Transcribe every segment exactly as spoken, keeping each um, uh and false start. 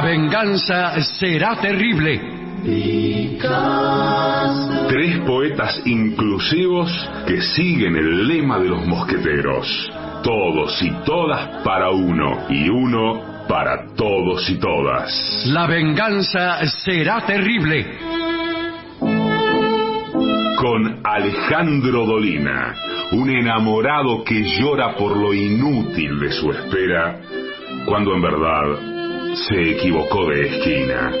venganza será terrible. Tres poetas inclusivos que siguen el lema de los mosqueteros. Todos y todas para uno, y uno para todos y todas. La venganza será terrible. Con Alejandro Dolina, un enamorado que llora por lo inútil de su espera, cuando en verdad se equivocó de esquina.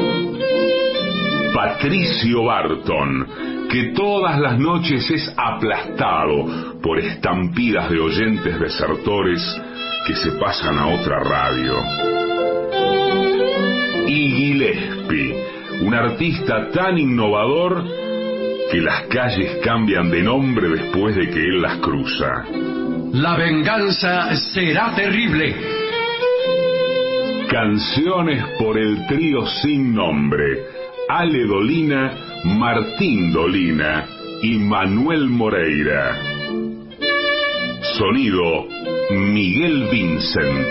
Patricio Barton, que todas las noches es aplastado por estampidas de oyentes desertores que se pasan a otra radio. Y Gillespie, un artista tan innovador que las calles cambian de nombre después de que él las cruza. La venganza será terrible. Canciones por el trío sin nombre: Ale Dolina, Martín Dolina y Manuel Moreira. Sonido: Miguel Vincent.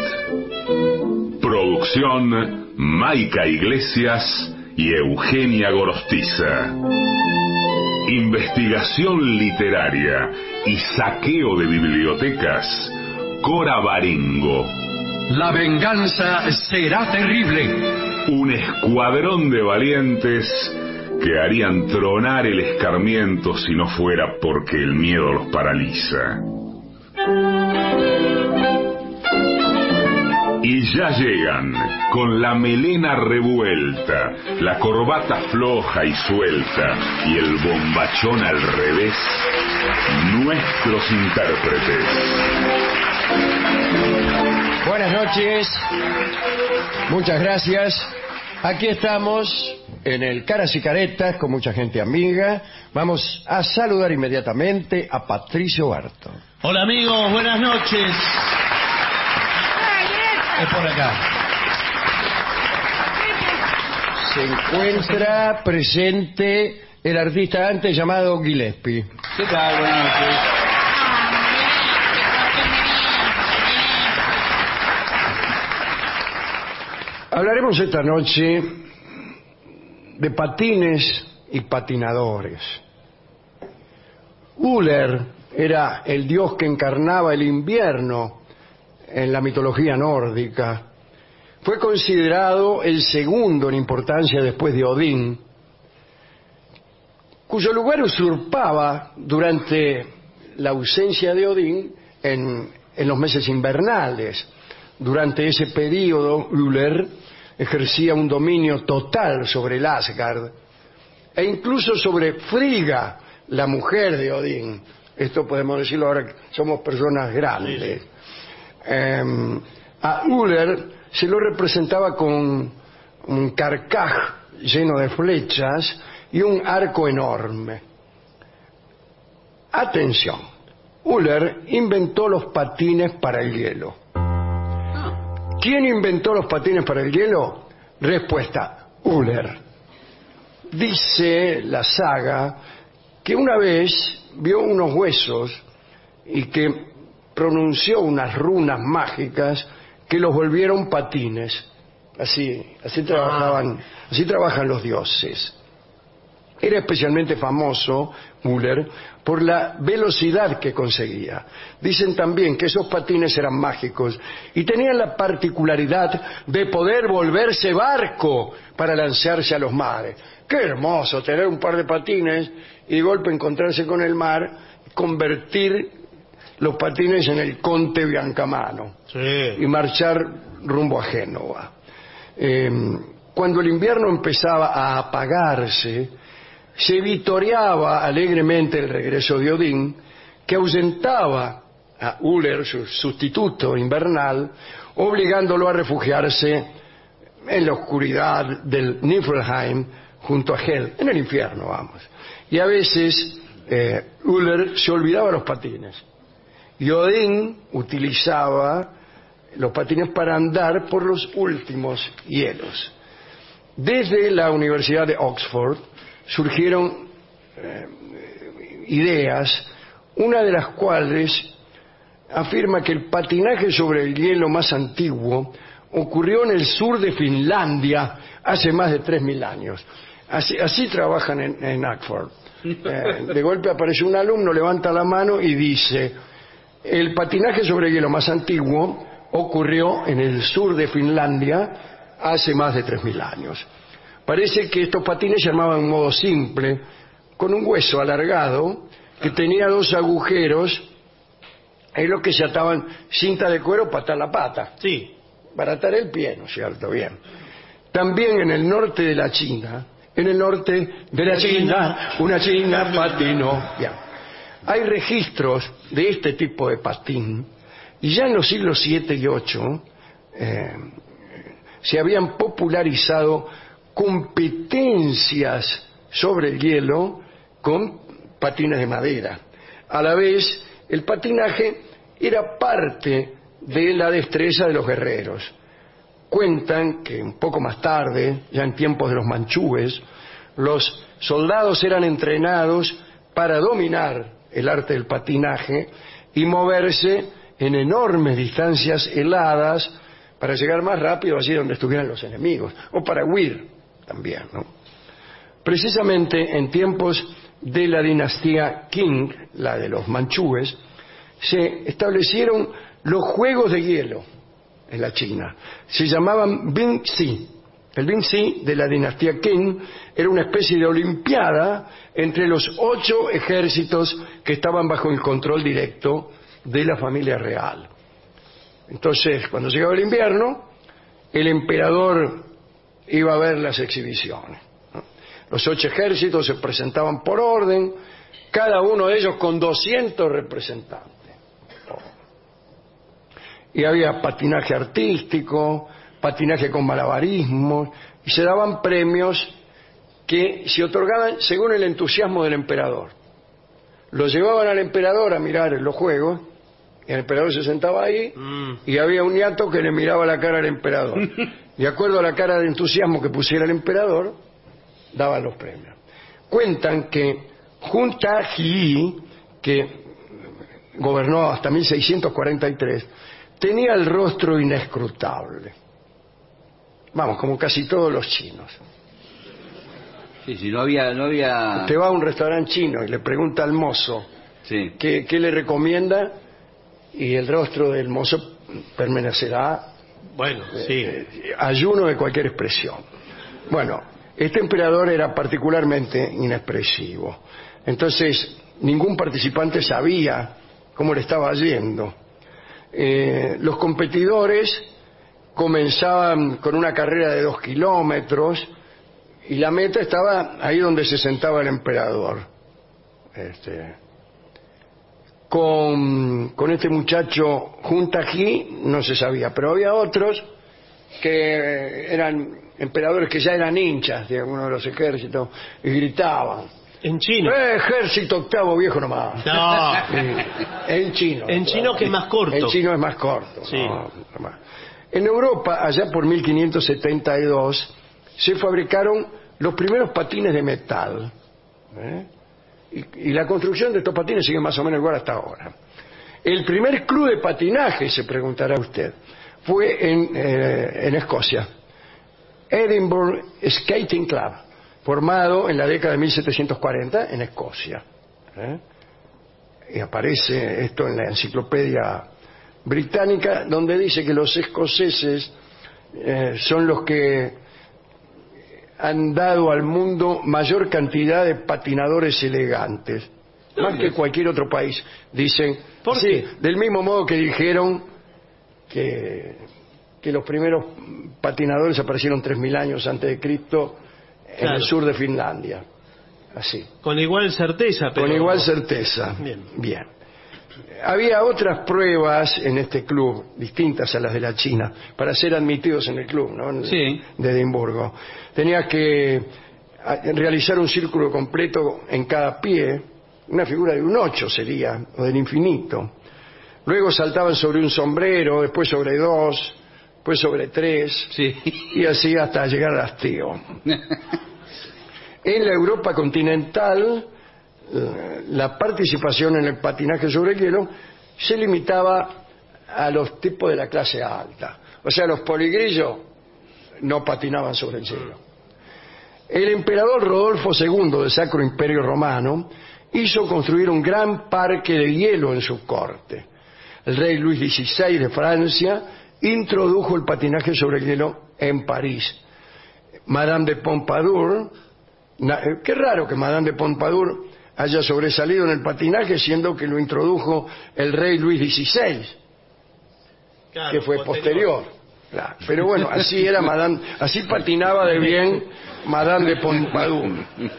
Producción: Maica Iglesias y Eugenia Gorostiza. Investigación literaria y saqueo de bibliotecas: Cora Barengo. La venganza será terrible. Un escuadrón de valientes que harían tronar el escarmiento si no fuera porque el miedo los paraliza. Y ya llegan, con la melena revuelta, la corbata floja y suelta y el bombachón al revés, nuestros intérpretes. Buenas noches, muchas gracias. Aquí estamos en el Caras y Caretas con mucha gente amiga. Vamos a saludar inmediatamente a Patricio Barton. Hola amigos, buenas noches. Es por acá. Se encuentra presente el artista antes llamado Gillespie. ¿Qué tal? Buenas noches. Hablaremos esta noche de patines y patinadores. Uller era el dios que encarnaba el invierno en la mitología nórdica. Fue considerado el segundo en importancia después de Odín, cuyo lugar usurpaba durante la ausencia de Odín en, en los meses invernales. Durante ese periodo, Uller ejercía un dominio total sobre el Asgard e incluso sobre Frigga, la mujer de Odín. Esto podemos decirlo ahora que somos personas grandes. Sí. Eh, a Uller se lo representaba con un carcaj lleno de flechas y un arco enorme. Atención, Uller inventó los patines para el hielo. ¿Quién inventó los patines para el hielo? Respuesta: Uller. Dice la saga que una vez vio unos huesos y que pronunció unas runas mágicas que los volvieron patines. Así, así trabajaban, así trabajan los dioses. Era especialmente famoso Uller por la velocidad que conseguía. Dicen también que esos patines eran mágicos y tenían la particularidad de poder volverse barco para lanzarse a los mares. ¡Qué hermoso tener un par de patines y de golpe encontrarse con el mar, convertir los patines en el Conte Biancamano, sí, y marchar rumbo a Génova! Eh, cuando el invierno empezaba a apagarse, se vitoreaba alegremente el regreso de Odín, que ahuyentaba a Uller, su sustituto invernal, obligándolo a refugiarse en la oscuridad del Niflheim junto a Hel, en el infierno, vamos. Y a veces eh, Uller se olvidaba los patines y Odín utilizaba los patines para andar por los últimos hielos. Desde la Universidad de Oxford surgieron eh, ideas, una de las cuales afirma que el patinaje sobre el hielo más antiguo ocurrió en el sur de Finlandia hace más de tres mil años. Así, así trabajan en, en Oxford. Eh, de golpe aparece un alumno, levanta la mano y dice: el patinaje sobre hielo más antiguo ocurrió en el sur de Finlandia hace más de tres mil años. Parece que estos patines se armaban en modo simple, con un hueso alargado que tenía dos agujeros en los que se ataban cinta de cuero para atar la pata. Sí. Para atar el pie, ¿no es cierto? Bien. También en el norte de la China, en el norte de la China, una china patinó. Bien. Hay registros de este tipo de patín, y ya en los siglos siete y ocho eh, se habían popularizado competencias sobre el hielo con patines de madera. A la vez, el patinaje era parte de la destreza de los guerreros. Cuentan que un poco más tarde, ya en tiempos de los manchúes, los soldados eran entrenados para dominar el arte del patinaje y moverse en enormes distancias heladas para llegar más rápido allí donde estuvieran los enemigos, o para huir también, ¿no? Precisamente en tiempos de la dinastía Qing, la de los manchúes, se establecieron los juegos de hielo en la China. Se llamaban Bingxi. El Bingxi de la dinastía Qing era una especie de olimpiada entre los ocho ejércitos que estaban bajo el control directo de la familia real. Entonces, cuando llegaba el invierno, el emperador iba a ver las exhibiciones, ¿no? Los ocho ejércitos se presentaban por orden, cada uno de ellos con doscientos representantes. Y había patinaje artístico, patinaje con malabarismo, y se daban premios que se otorgaban según el entusiasmo del emperador. Lo llevaban al emperador a mirar los juegos, y el emperador se sentaba ahí, mm. y había un ñato que le miraba la cara al emperador. De acuerdo a la cara de entusiasmo que pusiera el emperador, daban los premios. Cuentan que Junta Ji, que gobernó hasta mil seiscientos cuarenta y tres, tenía el rostro inescrutable. Vamos, como casi todos los chinos. Sí, sí, no había... No había... Usted va a un restaurante chino y le pregunta al mozo, sí, ¿qué, qué le recomienda? Y el rostro del mozo permanecerá, bueno, sí, eh, ayuno de cualquier expresión. Bueno, este emperador era particularmente inexpresivo. Entonces, ningún participante sabía cómo le estaba yendo. Eh, los competidores comenzaban con una carrera de dos kilómetros y la meta estaba ahí donde se sentaba el emperador. Este, con, con este muchacho Junta Ji no se sabía, pero había otros que eran emperadores que ya eran hinchas de alguno de los ejércitos y gritaban: en chino. Eh, ejército octavo viejo nomás. No. Sí, en chino. En chino, que es más corto. En chino es más corto. Sí. No, no. En Europa, allá por mil quinientos setenta y dos, se fabricaron los primeros patines de metal. ¿eh? Y, y la construcción de estos patines sigue más o menos igual hasta ahora. El primer club de patinaje, se preguntará usted, fue en, eh, en Escocia. Edinburgh Skating Club, formado en la década de mil setecientos cuarenta en Escocia. ¿eh? Y aparece esto en la enciclopedia británica, donde dice que los escoceses eh, son los que han dado al mundo mayor cantidad de patinadores elegantes, más que cualquier otro país. Dicen, ¿por sí, qué? del mismo modo que dijeron que, que los primeros patinadores aparecieron tres mil años antes de Cristo en claro. el sur de Finlandia. Así. Con igual certeza, pero... Con igual certeza. Bien. Bien. Había otras pruebas en este club, distintas a las de la China, para ser admitidos en el club, ¿no? En, sí. de Edimburgo. Tenía que realizar un círculo completo en cada pie, una figura de un ocho sería, o del infinito. Luego saltaban sobre un sombrero, después sobre dos, después sobre tres, sí. y así hasta llegar al hastío. En la Europa continental, la participación en el patinaje sobre el hielo se limitaba a los tipos de la clase alta. O sea, los poligrillos no patinaban sobre el hielo. El emperador Rodolfo segundo del Sacro Imperio Romano hizo construir un gran parque de hielo en su corte. El rey Luis dieciséis de Francia introdujo el patinaje sobre el hielo en París. Madame de Pompadour, na, eh, qué raro que Madame de Pompadour haya sobresalido en el patinaje, siendo que lo introdujo el rey Luis dieciséis, Claro, que fue posterior. Claro, pero bueno, así era Madame, así patinaba de bien Madame de Pompadour.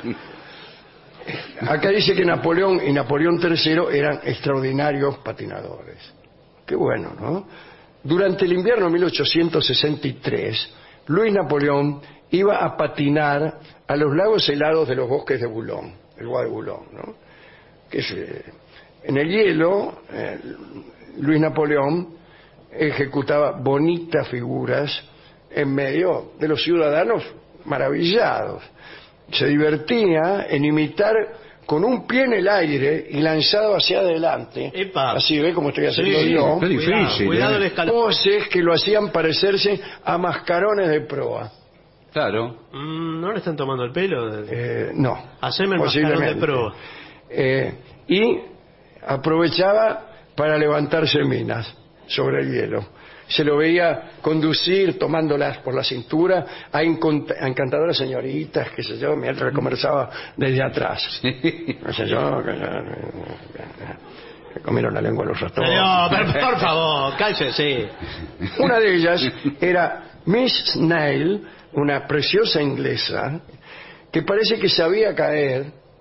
Acá dice que Napoleón y Napoleón tercero eran extraordinarios patinadores. Qué bueno, ¿no? Durante el invierno de mil ochocientos sesenta y tres, Luis Napoleón iba a patinar a los lagos helados de los bosques de Boulogne, el Bois de Boulogne, ¿no? Que es, eh, en el hielo, eh, Luis Napoleón ejecutaba bonitas figuras en medio de los ciudadanos maravillados. Se divertía en imitar con un pie en el aire y lanzado hacia adelante. Epa. Así ve como estoy haciendo Sí, yo. Qué difícil, Cuidado, cuidado ¿eh? el escalón. Poses que lo hacían parecerse a mascarones de proa. Claro. Mm, ¿No le están tomando el pelo? Eh, no. Haceme el mascarón de posiblemente. proa. Eh, y aprovechaba para levantarse minas sobre el hielo. Se lo veía conducir tomándolas por la cintura a, incont- a encantadoras señoritas, qué sé yo, mientras conversaba desde atrás. No sé yo, que, que comieron la lengua los ratones. No, pero por favor, cállese. Una de ellas era Miss Snail, una preciosa inglesa, que parece que sabía caer,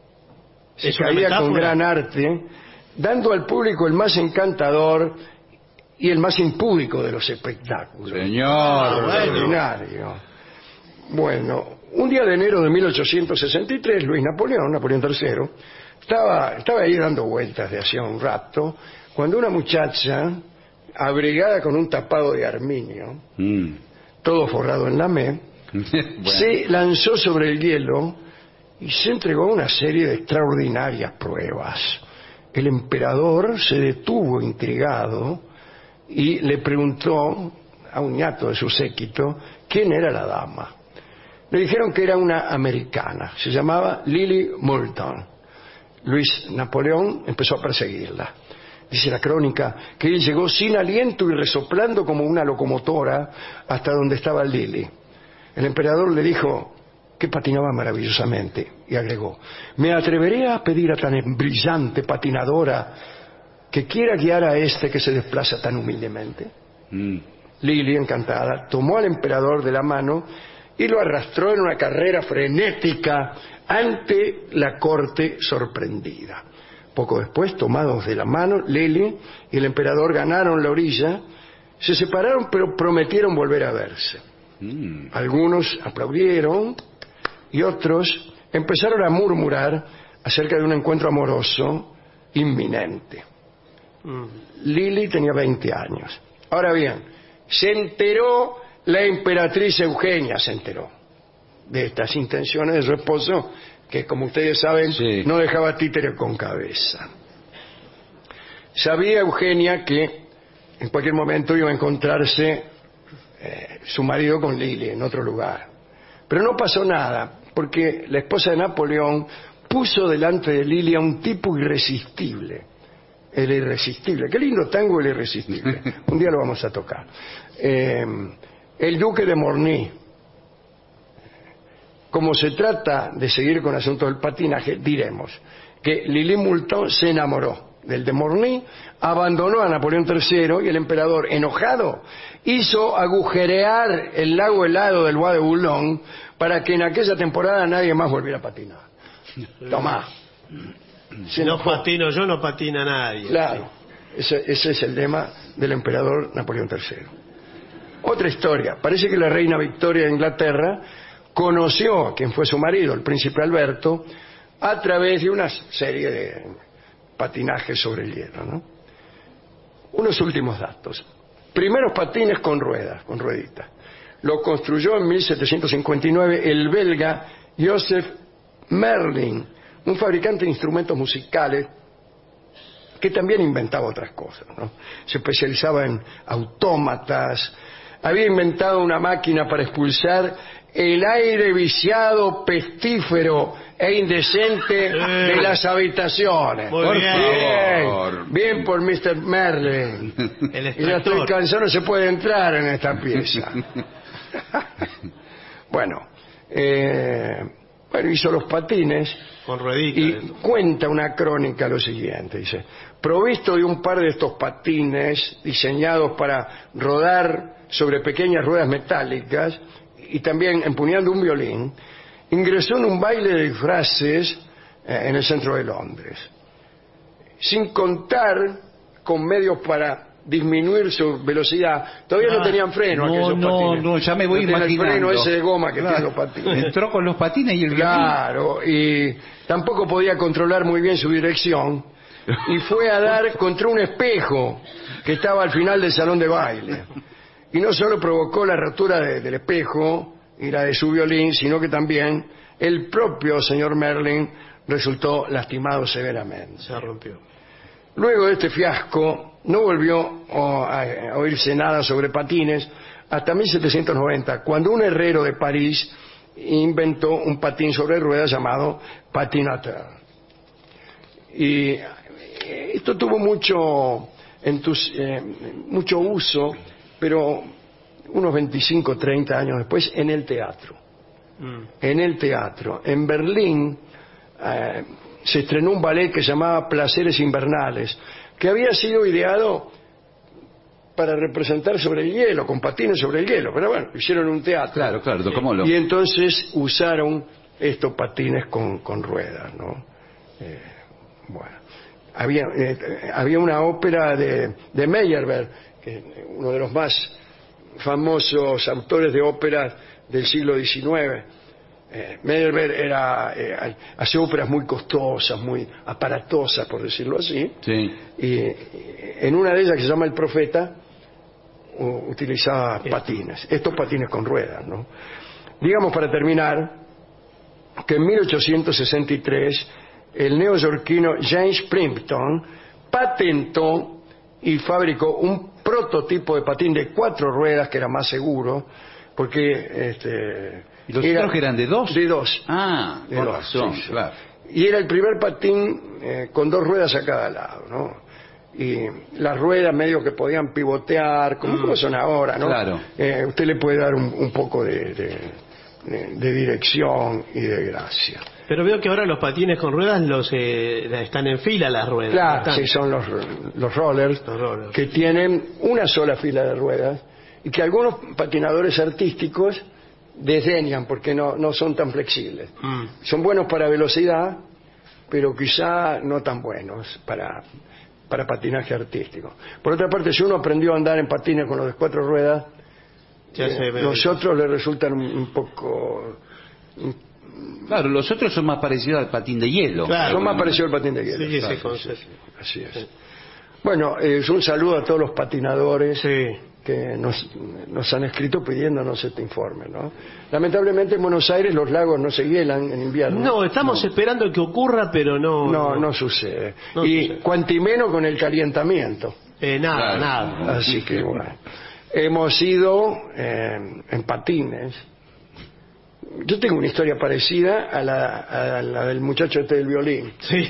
se ¿Es una caía con metáfora? gran arte, dando al público el más encantador y el más impúdico de los espectáculos. Señor. bueno. Extraordinario. Bueno, un día de enero de mil ochocientos sesenta y tres, Luis Napoleón, Napoleón tercero, estaba, estaba ahí dando vueltas de hacía un rato, cuando una muchacha, abrigada con un tapado de armiño, Mm. todo forrado en lamé, Bueno. se lanzó sobre el hielo y se entregó a una serie de extraordinarias pruebas. El emperador se detuvo intrigado y le preguntó a un ñato de su séquito quién era la dama. Le dijeron que era una americana, se llamaba Lily Moulton. Luis Napoleón empezó a perseguirla. Dice la crónica que él llegó sin aliento y resoplando como una locomotora hasta donde estaba Lily. El emperador le dijo que patinaba maravillosamente y agregó: me atreveré a pedir a tan brillante patinadora que quiera guiar a este que se desplaza tan humildemente. Mm. Lily, encantada, tomó al emperador de la mano y lo arrastró en una carrera frenética ante la corte sorprendida. Poco después, tomados de la mano, Lily y el emperador ganaron la orilla, se separaron pero prometieron volver a verse. Mm. Algunos aplaudieron y otros empezaron a murmurar acerca de un encuentro amoroso inminente. Mm. Lily tenía veinte años. Ahora bien, se enteró la emperatriz Eugenia, se enteró de estas intenciones de su esposo, que como ustedes saben, Sí. no dejaba títere con cabeza. Sabía Eugenia que en cualquier momento iba a encontrarse eh, su marido con Lily en otro lugar. Pero no pasó nada, porque la esposa de Napoleón puso delante de Lily a un tipo irresistible. El irresistible. Qué lindo tango, el irresistible. Un día lo vamos a tocar. Eh, el duque de Morny. Como se trata de seguir con el asunto del patinaje, diremos que Lily Moulton se enamoró del de Morny, abandonó a Napoleón tercero y el emperador, enojado, hizo agujerear el lago helado del Bois de Boulogne para que en aquella temporada nadie más volviera a patinar. Tomá. Si no patino yo, no patina nadie. Claro, ese, ese es el lema del emperador Napoleón tercero. Otra historia. Parece que la reina Victoria de Inglaterra conoció a quien fue su marido, el príncipe Alberto, a través de una serie de patinajes sobre el hielo, ¿no? Unos últimos datos. Primeros patines con ruedas, con rueditas. Lo construyó en mil setecientos cincuenta y nueve el belga Joseph Merlin, un fabricante de instrumentos musicales que también inventaba otras cosas, ¿no? Se especializaba en autómatas, había inventado una máquina para expulsar el aire viciado, pestífero e indecente Eh. de las habitaciones. Muy Por bien. favor. Bien por mister Merlin. El Y ya estoy extractor. cansado, no se puede entrar en esta pieza. Bueno, eh, bueno, hizo los patines Con rueditas. y cuenta una crónica lo siguiente, dice: provisto de un par de estos patines diseñados para rodar sobre pequeñas ruedas metálicas y también empuñando un violín, ingresó en un baile de disfraces eh, en el centro de Londres, sin contar con medios para disminuir su velocidad. Todavía no Ah, tenían freno no, aquellos no, patines. no, ya me voy no tienen el freno imaginando. ese de goma que Claro. tienen los patines. Entró con los patines y el Claro, y tampoco podía controlar muy bien su dirección y fue a dar contra un espejo que estaba al final del salón de baile. Y no solo provocó la rotura de- del espejo y la de su violín, sino que también el propio señor Merlin resultó lastimado severamente. Se rompió. Luego de este fiasco, no volvió oh, a, a oírse nada sobre patines hasta mil setecientos noventa, cuando un herrero de París inventó un patín sobre ruedas llamado patinateur. Y eh, esto tuvo mucho, entus- eh, mucho uso, pero unos veinticinco, treinta años después, en el teatro. Mm. En el teatro. En Berlín eh, se estrenó un ballet que se llamaba Placeres Invernales, que había sido ideado para representar sobre el hielo, con patines sobre el hielo, pero bueno, hicieron un teatro. Claro, claro, tocámoslo. Y entonces usaron estos patines con, con ruedas, ¿no? Eh, bueno, había, eh, había una ópera de, de Meyerbeer, que uno de los más famosos autores de óperas del siglo diecinueve. Eh, Meyerbeer era, eh, hacía óperas muy costosas, muy aparatosas, por decirlo así. Sí. Y, y en una de ellas, que se llama El Profeta, u- utilizaba patines, estos patines con ruedas, ¿no? Digamos, para terminar, que en mil ochocientos sesenta y tres el neoyorquino James Plimpton patentó y fabricó un prototipo de patín de cuatro ruedas que era más seguro, porque este, ¿Y los era- otros que eran de dos? de dos. Ah, De con dos, razón, sí, sí. claro. Y era el primer patín eh, con dos ruedas a cada lado, ¿no? Y las ruedas medio que podían pivotear, como, como son ahora, ¿no? Claro. Eh, usted le puede dar un, un poco de, de- de- de dirección y de gracia. Pero veo que ahora los patines con ruedas los eh, están en fila las ruedas. Claro, Están. sí, son los, los rollers, Los rollers. que tienen una sola fila de ruedas y que algunos patinadores artísticos desdeñan porque no, no son tan flexibles. Mm. Son buenos para velocidad, pero quizá no tan buenos para, para patinaje artístico. Por otra parte, si uno aprendió a andar en patines con los de cuatro ruedas, Ya se eh, ve. los otros le resultan un, un poco... Claro, los otros son más parecidos al patín de hielo. Claro. son más parecidos al patín de hielo. Sí, sí, Claro, con- sí, sí, así es. Bueno, eh, es un saludo a todos los patinadores Sí. que nos, nos han escrito pidiéndonos este informe, ¿no? Lamentablemente en Buenos Aires los lagos no se hielan en invierno. No, estamos esperando que ocurra, pero no. No, no sucede. No y sucede. cuantimeno con el calentamiento. Eh, nada, Claro. nada. Así que bueno. Hemos ido eh, en patines. Yo tengo una historia parecida a la, a la del muchacho este del violín. Sí.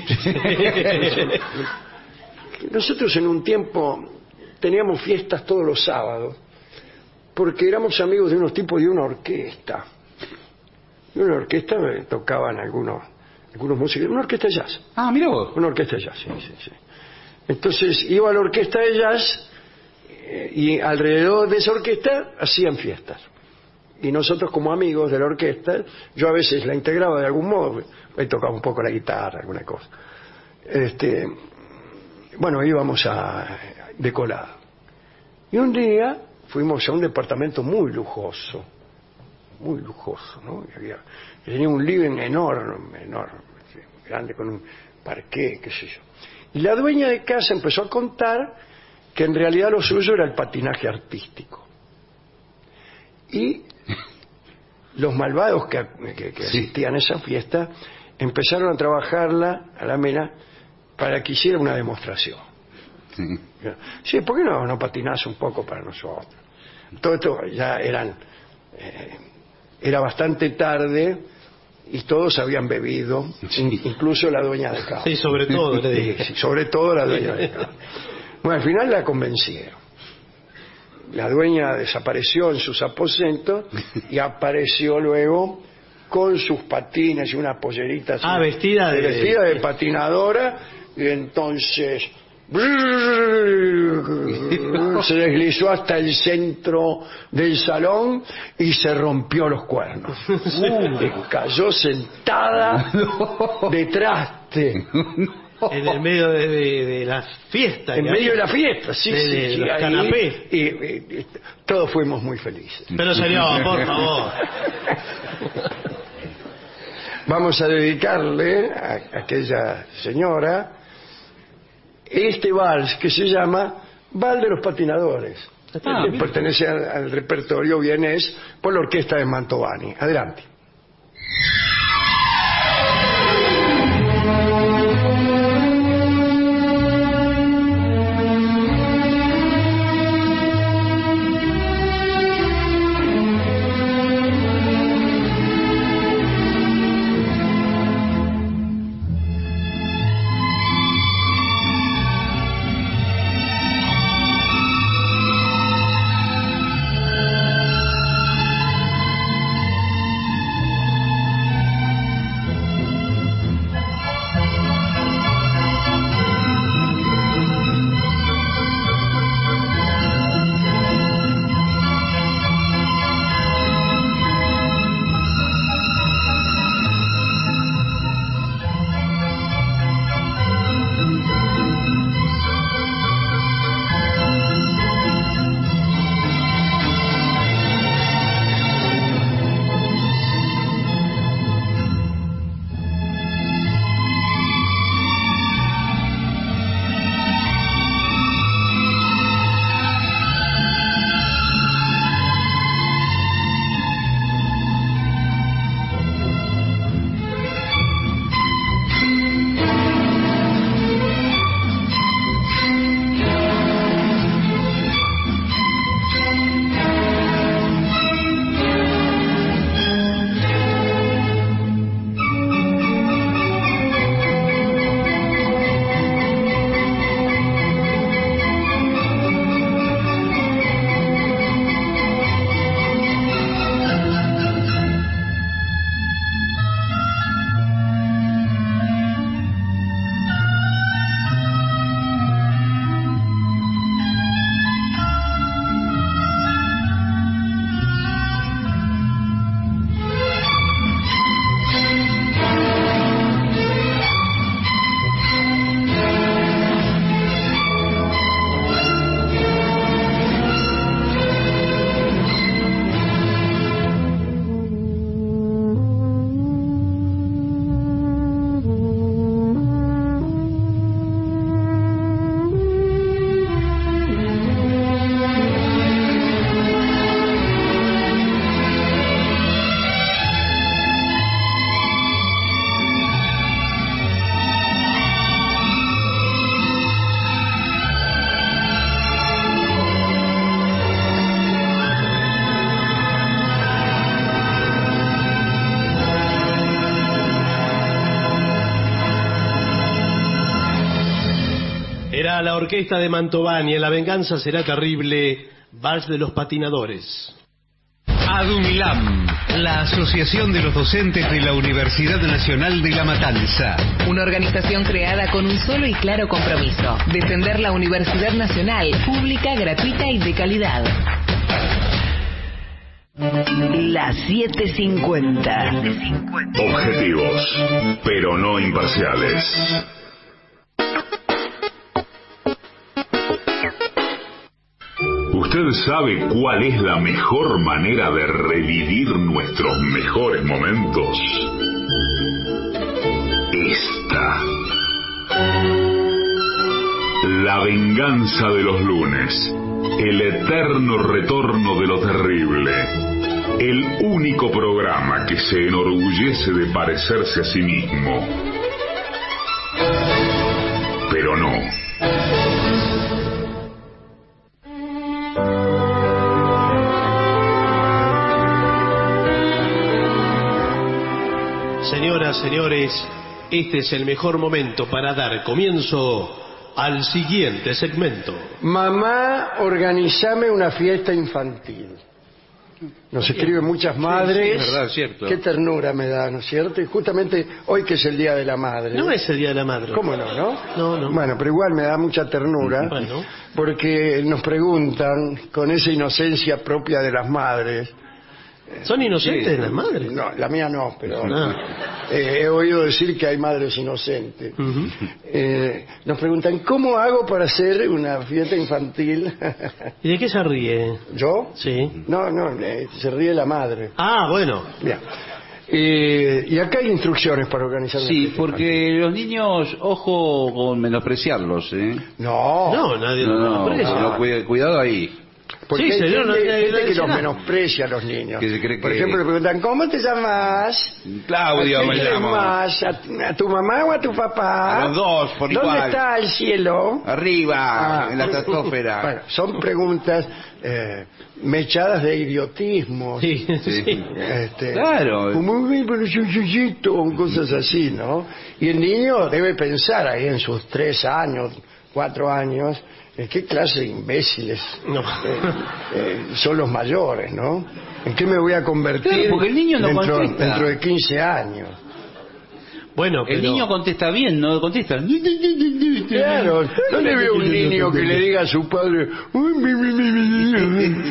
Nosotros en un tiempo teníamos fiestas todos los sábados porque éramos amigos de unos tipos de una orquesta. De una orquesta eh, tocaban algunos, algunos músicos, una orquesta de jazz. Ah, mira vos. Una orquesta de jazz, sí, sí, sí. Entonces iba a la orquesta de jazz eh, y alrededor de esa orquesta hacían fiestas. Y nosotros como amigos de la orquesta, yo a veces la integraba de algún modo, ahí tocaba un poco la guitarra, alguna cosa. Este, bueno, íbamos a de colado. Y un día fuimos a un departamento muy lujoso, muy lujoso, ¿no? Y había, tenía un living enorme, enorme, sí, grande, con un parqué, qué sé yo. Y la dueña de casa empezó a contar que en realidad lo suyo era el patinaje artístico. Y los malvados que, que, que Sí. asistían a esa fiesta empezaron a trabajarla a la mena para que hiciera una demostración. Sí. Sí, ¿por qué no, no patinás un poco para nosotros? Todo esto ya eran... Eh, era bastante tarde y todos habían bebido, Sí. in- incluso la dueña de casa. Sí, sobre todo, le dije. Sí, sobre todo la dueña de casa. Bueno, al final la convencieron. La dueña desapareció en sus aposentos y apareció luego con sus patines y unas polleritas. Ah, vestida de- vestida de patinadora, y entonces se deslizó hasta el centro del salón y se rompió los cuernos. Uh, cayó sentada de traste. En el medio de, de, de la fiesta. En que medio había. de la fiesta, sí, De- sí, de sí, los ahí, canapés. y, y- y todos fuimos muy felices. Pero señor, por favor. Vamos a dedicarle a aquella señora este vals que se llama Vals de los Patinadores. Ah, que bien. pertenece al, al repertorio vienés por la orquesta de Mantovani. Adelante. Era la orquesta de Mantovani, en La venganza será terrible, Vals de los Patinadores. ADUNILAM, la Asociación de los Docentes de la Universidad Nacional de La Matanza. Una organización creada con un solo y claro compromiso: defender la Universidad Nacional, pública, gratuita y de calidad. Las siete cincuenta. Objetivos, pero no imparciales. ¿Usted sabe cuál es la mejor manera de revivir nuestros mejores momentos? Esta. La venganza de los lunes. El eterno retorno de lo terrible. El único programa que se enorgullece de parecerse a sí mismo. verano. Señoras, señores, este es el mejor momento para dar comienzo al siguiente segmento. Mamá, organizame una fiesta infantil. Nos escriben muchas madres. Sí, sí, verdad, cierto. Qué ternura me da, ¿no es cierto? Y justamente hoy que es el Día de la Madre. No es el Día de la Madre. ¿Cómo no, no? No, no. Bueno, pero igual me da mucha ternura. Bueno. Porque nos preguntan, con esa inocencia propia de las madres. ¿Son inocentes Sí. las madres? No, la mía no, pero Ah. eh, he oído decir que hay madres inocentes. Ujú. Eh, nos preguntan, ¿cómo hago para hacer una fiesta infantil? ¿Y de qué se ríe? ¿Yo? Sí. No, no, eh, se ríe la madre. Ah, bueno. Bien. Eh, y acá hay instrucciones para organizar una Sí, fiesta porque los niños, ojo con menospreciarlos, ¿eh? infantil. No, No, nadie No, lo no, menosprecia. no, cuida- cuidado ahí. porque Sí, hay señor, gente, no tiene- gente no que dice los nada. menosprecia a los niños. Que se cree Por que- ejemplo, le preguntan, ¿cómo te llamas? Claudio ¿A me quién quieres llamo. más? ¿A, tu- a tu mamá o a tu papá? A los dos, por ¿Dónde igual. está el cielo? Arriba, Ah. en la estratosfera. Bueno, son preguntas eh, mechadas de idiotismo. Sí, Sí. sí. Este, Claro. Como bien, pero yo, yo, yo, o cosas así, ¿no? Y el niño debe pensar ahí en sus tres años, cuatro años, ¿en qué clase de imbéciles No. eh, eh, son los mayores, ¿no? ¿En qué me voy a convertir Claro, porque el niño no dentro, contesta. dentro de quince años? Bueno, El pero... niño contesta bien, no contesta. Claro, no le veo un niño que le diga a su padre, "Uy, mi, mi, mi, mi, mi".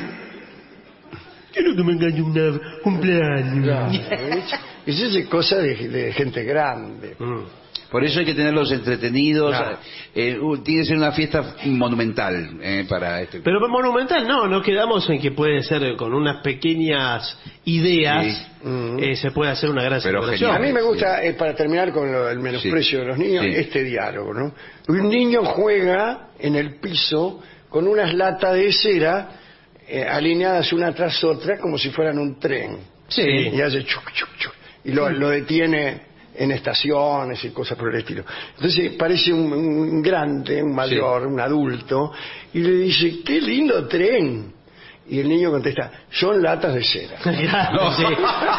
Quiero que me engañe un cumpleaños. Claro, es esa cosa de, de gente grande. Mm. Por eso hay que tenerlos entretenidos. Claro. Eh, uh, tiene que ser una fiesta monumental eh, para este. Pero monumental no, nos quedamos en que puede ser con unas pequeñas ideas, Mm. eh, se puede hacer una gran Pero celebración. A mí me gusta, eh, para terminar con lo- el menosprecio Sí. de los niños, Sí. este diálogo, ¿no? Un niño juega en el piso con unas latas de cera eh, alineadas una tras otra como si fueran un tren. Sí. Y hace chuc, chuc, chuc, y lo, lo detiene en estaciones y cosas por el estilo. Entonces parece un, un grande, un mayor, un adulto, y le dice, qué lindo tren. Y el niño contesta, son latas de cera. Claro, sí.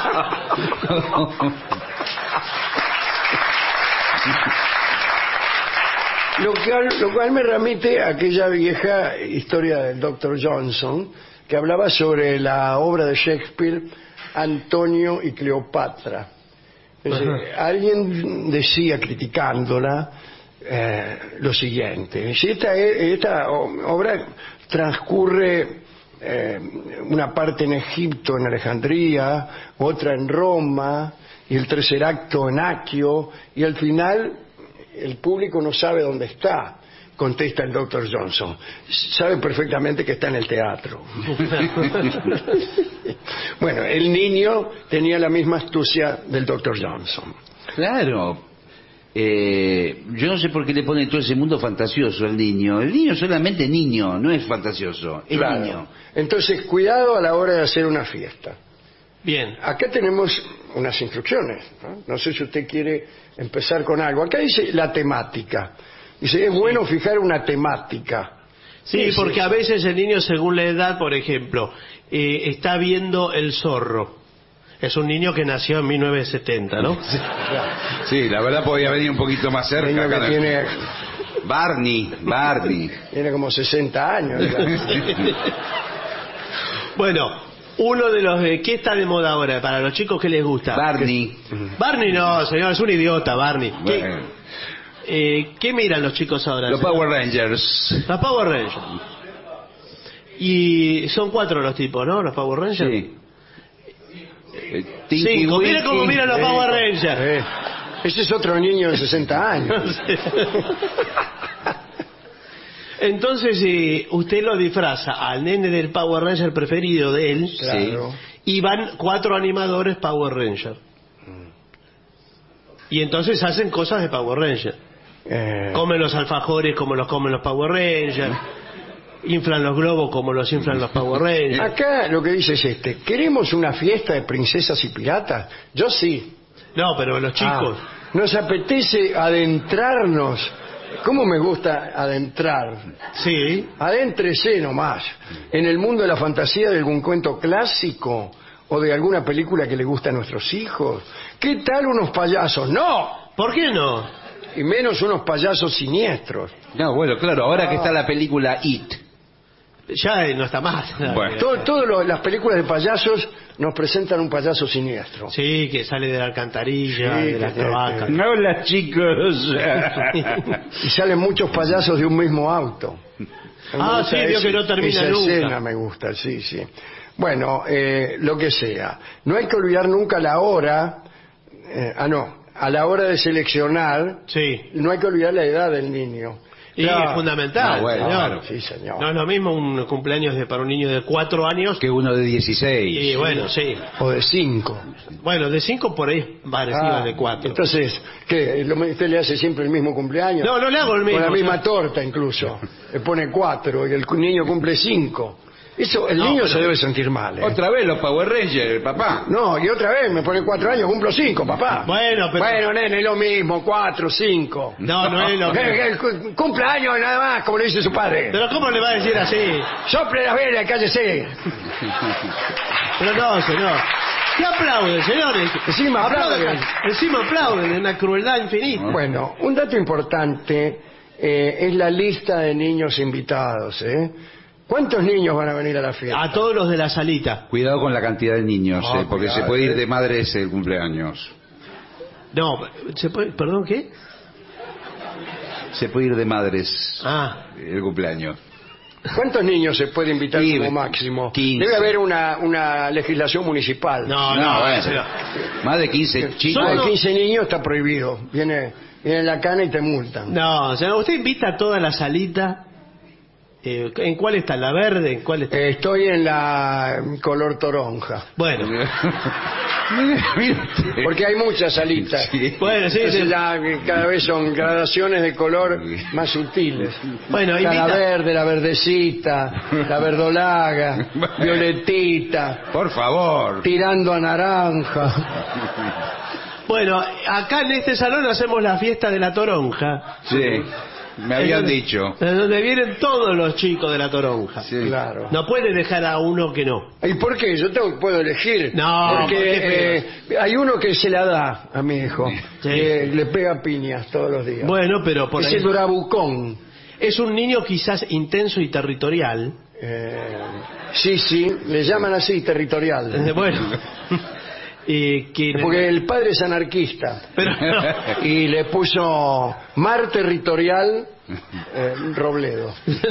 Lo cual, lo cual me remite a aquella vieja historia del doctor Johnson, que hablaba sobre la obra de Shakespeare, Antonio y Cleopatra. Es decir, alguien decía, criticándola, eh, lo siguiente. Si esta, esta obra transcurre eh, una parte en Egipto, en Alejandría, otra en Roma, y el tercer acto en Aquio, y al final el público no sabe dónde está, contesta el doctor Johnson. Sabe perfectamente que está en el teatro. Bueno, el niño tenía la misma astucia del doctor Johnson. Claro. Eh, yo no sé por qué le pone todo ese mundo fantasioso al niño. El niño es solamente niño, no es fantasioso, es Claro. niño. Entonces, cuidado a la hora de hacer una fiesta. Bien. Acá tenemos unas instrucciones, ¿no? No sé si usted quiere empezar con algo. Acá dice la temática. Dice, es bueno fijar una temática. Sí, ¿Qué es porque eso? a veces el niño, según la edad, por ejemplo, eh, está viendo El Zorro. Es un niño que nació en mil novecientos setenta, ¿no? Sí, la verdad podía venir un poquito más cerca. Niño que cada- tiene, Barney, Barney. tiene como sesenta años. ¿verdad? Bueno, uno de los... de- ¿qué está de moda ahora? Para los chicos, ¿qué les gusta? Barney. Barney no, señor, es un idiota, Barney. ¿Qué, Bueno, eh, ¿qué miran los chicos ahora? los señor? Power Rangers. Los Power Rangers. Y son cuatro los tipos, ¿no? Los Power Rangers. Sí. Eh, Tinky Cinco. Mira Winky. cómo miran los Sí. Power Rangers. Eh, Ese es otro niño de sesenta años. Entonces, eh, usted lo disfraza al nene del Power Ranger preferido de él. Claro. Y van cuatro animadores Power Ranger. Y entonces hacen cosas de Power Ranger. Eh, Comen los alfajores como los comen los Power Rangers. Inflan los globos como los inflan los Power Rangers. Acá lo que dice es este, ¿queremos una fiesta de princesas y piratas? Yo sí. No, pero los chicos. Ah, nos apetece adentrarnos ¿Cómo me gusta adentrar? Sí. Adéntrese nomás. En el mundo de la fantasía de algún cuento clásico o de alguna película que le gusta a nuestros hijos. ¿Qué tal unos payasos? ¡No! ¿Por qué no? Y menos unos payasos siniestros. No, bueno, claro, ahora que está la película It. Ya no está más. Bueno. Todo- Todas las películas de payasos nos presentan un payaso siniestro. Sí, que sale de la alcantarilla, Sí, de la que- cloaca. Hola, chicos. Y salen muchos payasos de un mismo auto. Me Ah, gusta sí, vio ese- que no termina esa nunca. escena me gusta, sí, sí. Bueno, eh, lo que sea. No hay que olvidar nunca la hora. eh, ah, no. A la hora de seleccionar, Sí. no hay que olvidar la edad del niño. Y Claro. es fundamental, No, bueno, señor. claro. Sí, señor. No es lo mismo un cumpleaños de, para un niño de cuatro años Que uno de dieciséis. y bueno, sí. O de cinco. Bueno, de cinco por ahí parecido Ah, al de cuatro. Entonces, ¿qué? ¿Lo- ¿Usted le hace siempre el mismo cumpleaños? No, no le hago el mismo. Con la misma señor. torta incluso. Le pone cuatro y el niño cumple cinco. Eso, el No, niño pero- se debe sentir mal. ¿eh? Otra vez los Power Rangers, papá. No, y otra vez me pone cuatro años, cumplo cinco, papá. Bueno, pero... Bueno, nene, es lo mismo, cuatro, cinco. No, no es lo mismo. Eh, eh, cu- Cumpleaños nada más, como le dice su padre. Pero ¿cómo le va a decir así? Sople las velas, cállese. Pero no, señor. ¿Qué aplauden, señores? Encima aplauden. Encima aplauden, es una crueldad infinita. Bueno, un dato importante eh, es la lista de niños invitados, ¿eh? ¿Cuántos niños van a venir a la fiesta? A todos los de la salita. Cuidado con la cantidad de niños, Ah, eh, porque cuidado, se puede ir eh. de madres el cumpleaños. No, ¿se puede? ¿Perdón qué? Se puede ir de madres Ah, el cumpleaños. ¿Cuántos niños se puede invitar Sí, como máximo? quince. Debe haber una, una legislación municipal. no, no, bueno, señor. más de quince chicos. Más de Solo- quince niños está prohibido. Viene, viene la cana y te multan. No, señor, usted invita a toda la salita. Eh, ¿En cuál está? ¿La verde? ¿En cuál está? Eh, estoy en la color toronja. Bueno, Mira usted. Porque hay muchas salitas. Sí. bueno, sí, Entonces sí. la- cada vez son gradaciones de color más sutiles. Bueno, Está la invita- verde, la verdecita, la verdolaga, violetita, Por favor. tirando a naranja. Bueno, acá en este salón hacemos la fiesta de la toronja. Sí, me habían Es donde- dicho. De donde vienen todos los chicos de la toronja. Sí. Claro. No puede dejar a uno que no. ¿Y por qué? Yo tengo, puedo elegir. No, ¿por porque qué eh, hay uno que se la da a mi hijo. Sí. Que le pega piñas todos los días. Bueno, pero por es ahí... el bravucón. Es un niño quizás intenso y territorial. Eh, sí, sí, le llaman así, territorial. Eh, Bueno, eh, que... Porque el padre es anarquista. Pero, Y le puso mar territorial eh, Robledo.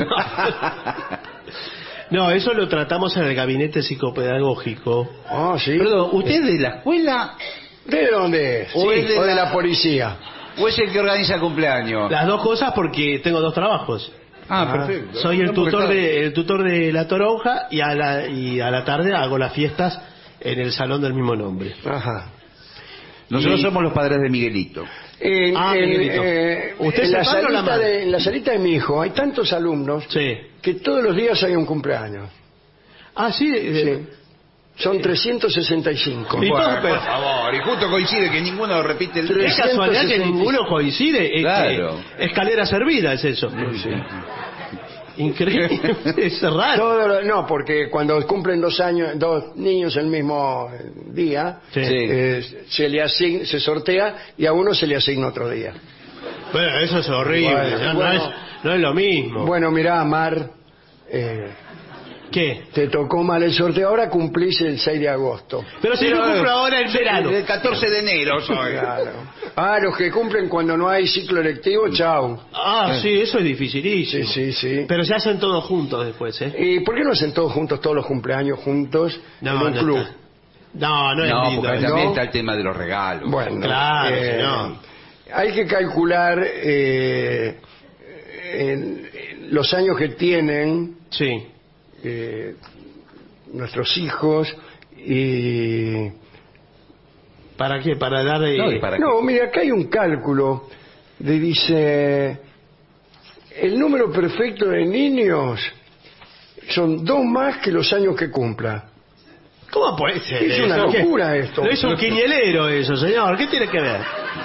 no, eso lo tratamos en el gabinete psicopedagógico. Oh, sí. Perdón, ¿usted es de la escuela ¿De dónde es? O Sí, es de o de la- la policía. o es el que organiza el cumpleaños? Las dos cosas porque tengo dos trabajos. Ah, perfecto. Soy el No, porque tutor está- de el tutor de la toronja y a la y a la tarde hago las fiestas en el salón del mismo nombre. Ajá. Nosotros Y- somos los padres de Miguelito. En, Ah, en, Miguelito. eh, ¿Usted en es la el padre o la salita madre? de, en la salita de mi hijo hay tantos alumnos Sí. que todos los días hay un cumpleaños. Ah, sí. eh, Sí. Son trescientos sesenta y cinco. Y todo, Bueno, pero- por favor, y justo coincide que ninguno repite el Tres- Es casualidad que trescientos sesenta y cinco. ninguno coincide. es Claro. que escalera servida es eso. Increíble. Es raro. Todo lo- no, porque cuando cumplen dos años, dos niños el mismo eh, día, Sí. Sí. eh, se le asigna, se sortea y a uno se le asigna otro día. Bueno, eso es horrible. Bueno, no, no bueno. es, no es lo mismo. Bueno, mirá, Mar, eh, ¿Qué? te tocó mal el sorteo. Ahora cumplís el seis de agosto. Pero si yo cumplo ahora en verano. El catorce de enero soy. Claro. Ah, los que cumplen cuando no hay ciclo lectivo, chau. Ah, sí, eso es dificilísimo. Sí, sí, sí. Pero se hacen todos juntos después, ¿eh? ¿Y por qué no hacen todos juntos, todos los cumpleaños juntos en un no club? está. No, no es No, lindo. porque ¿no? también está el tema de los regalos. Bueno, Claro, eh, señor. hay que calcular eh, en- en los años que tienen Sí. eh, nuestros hijos y... ¿Para qué? Para dar... eh, No, y para No, mira, acá hay un cálculo de dice el número perfecto de niños son dos más que los años que cumpla. ¿Cómo puede ser Es eso? una ¿Qué? locura esto. Es un quinielero eso, señor. ¿Qué tiene que ver?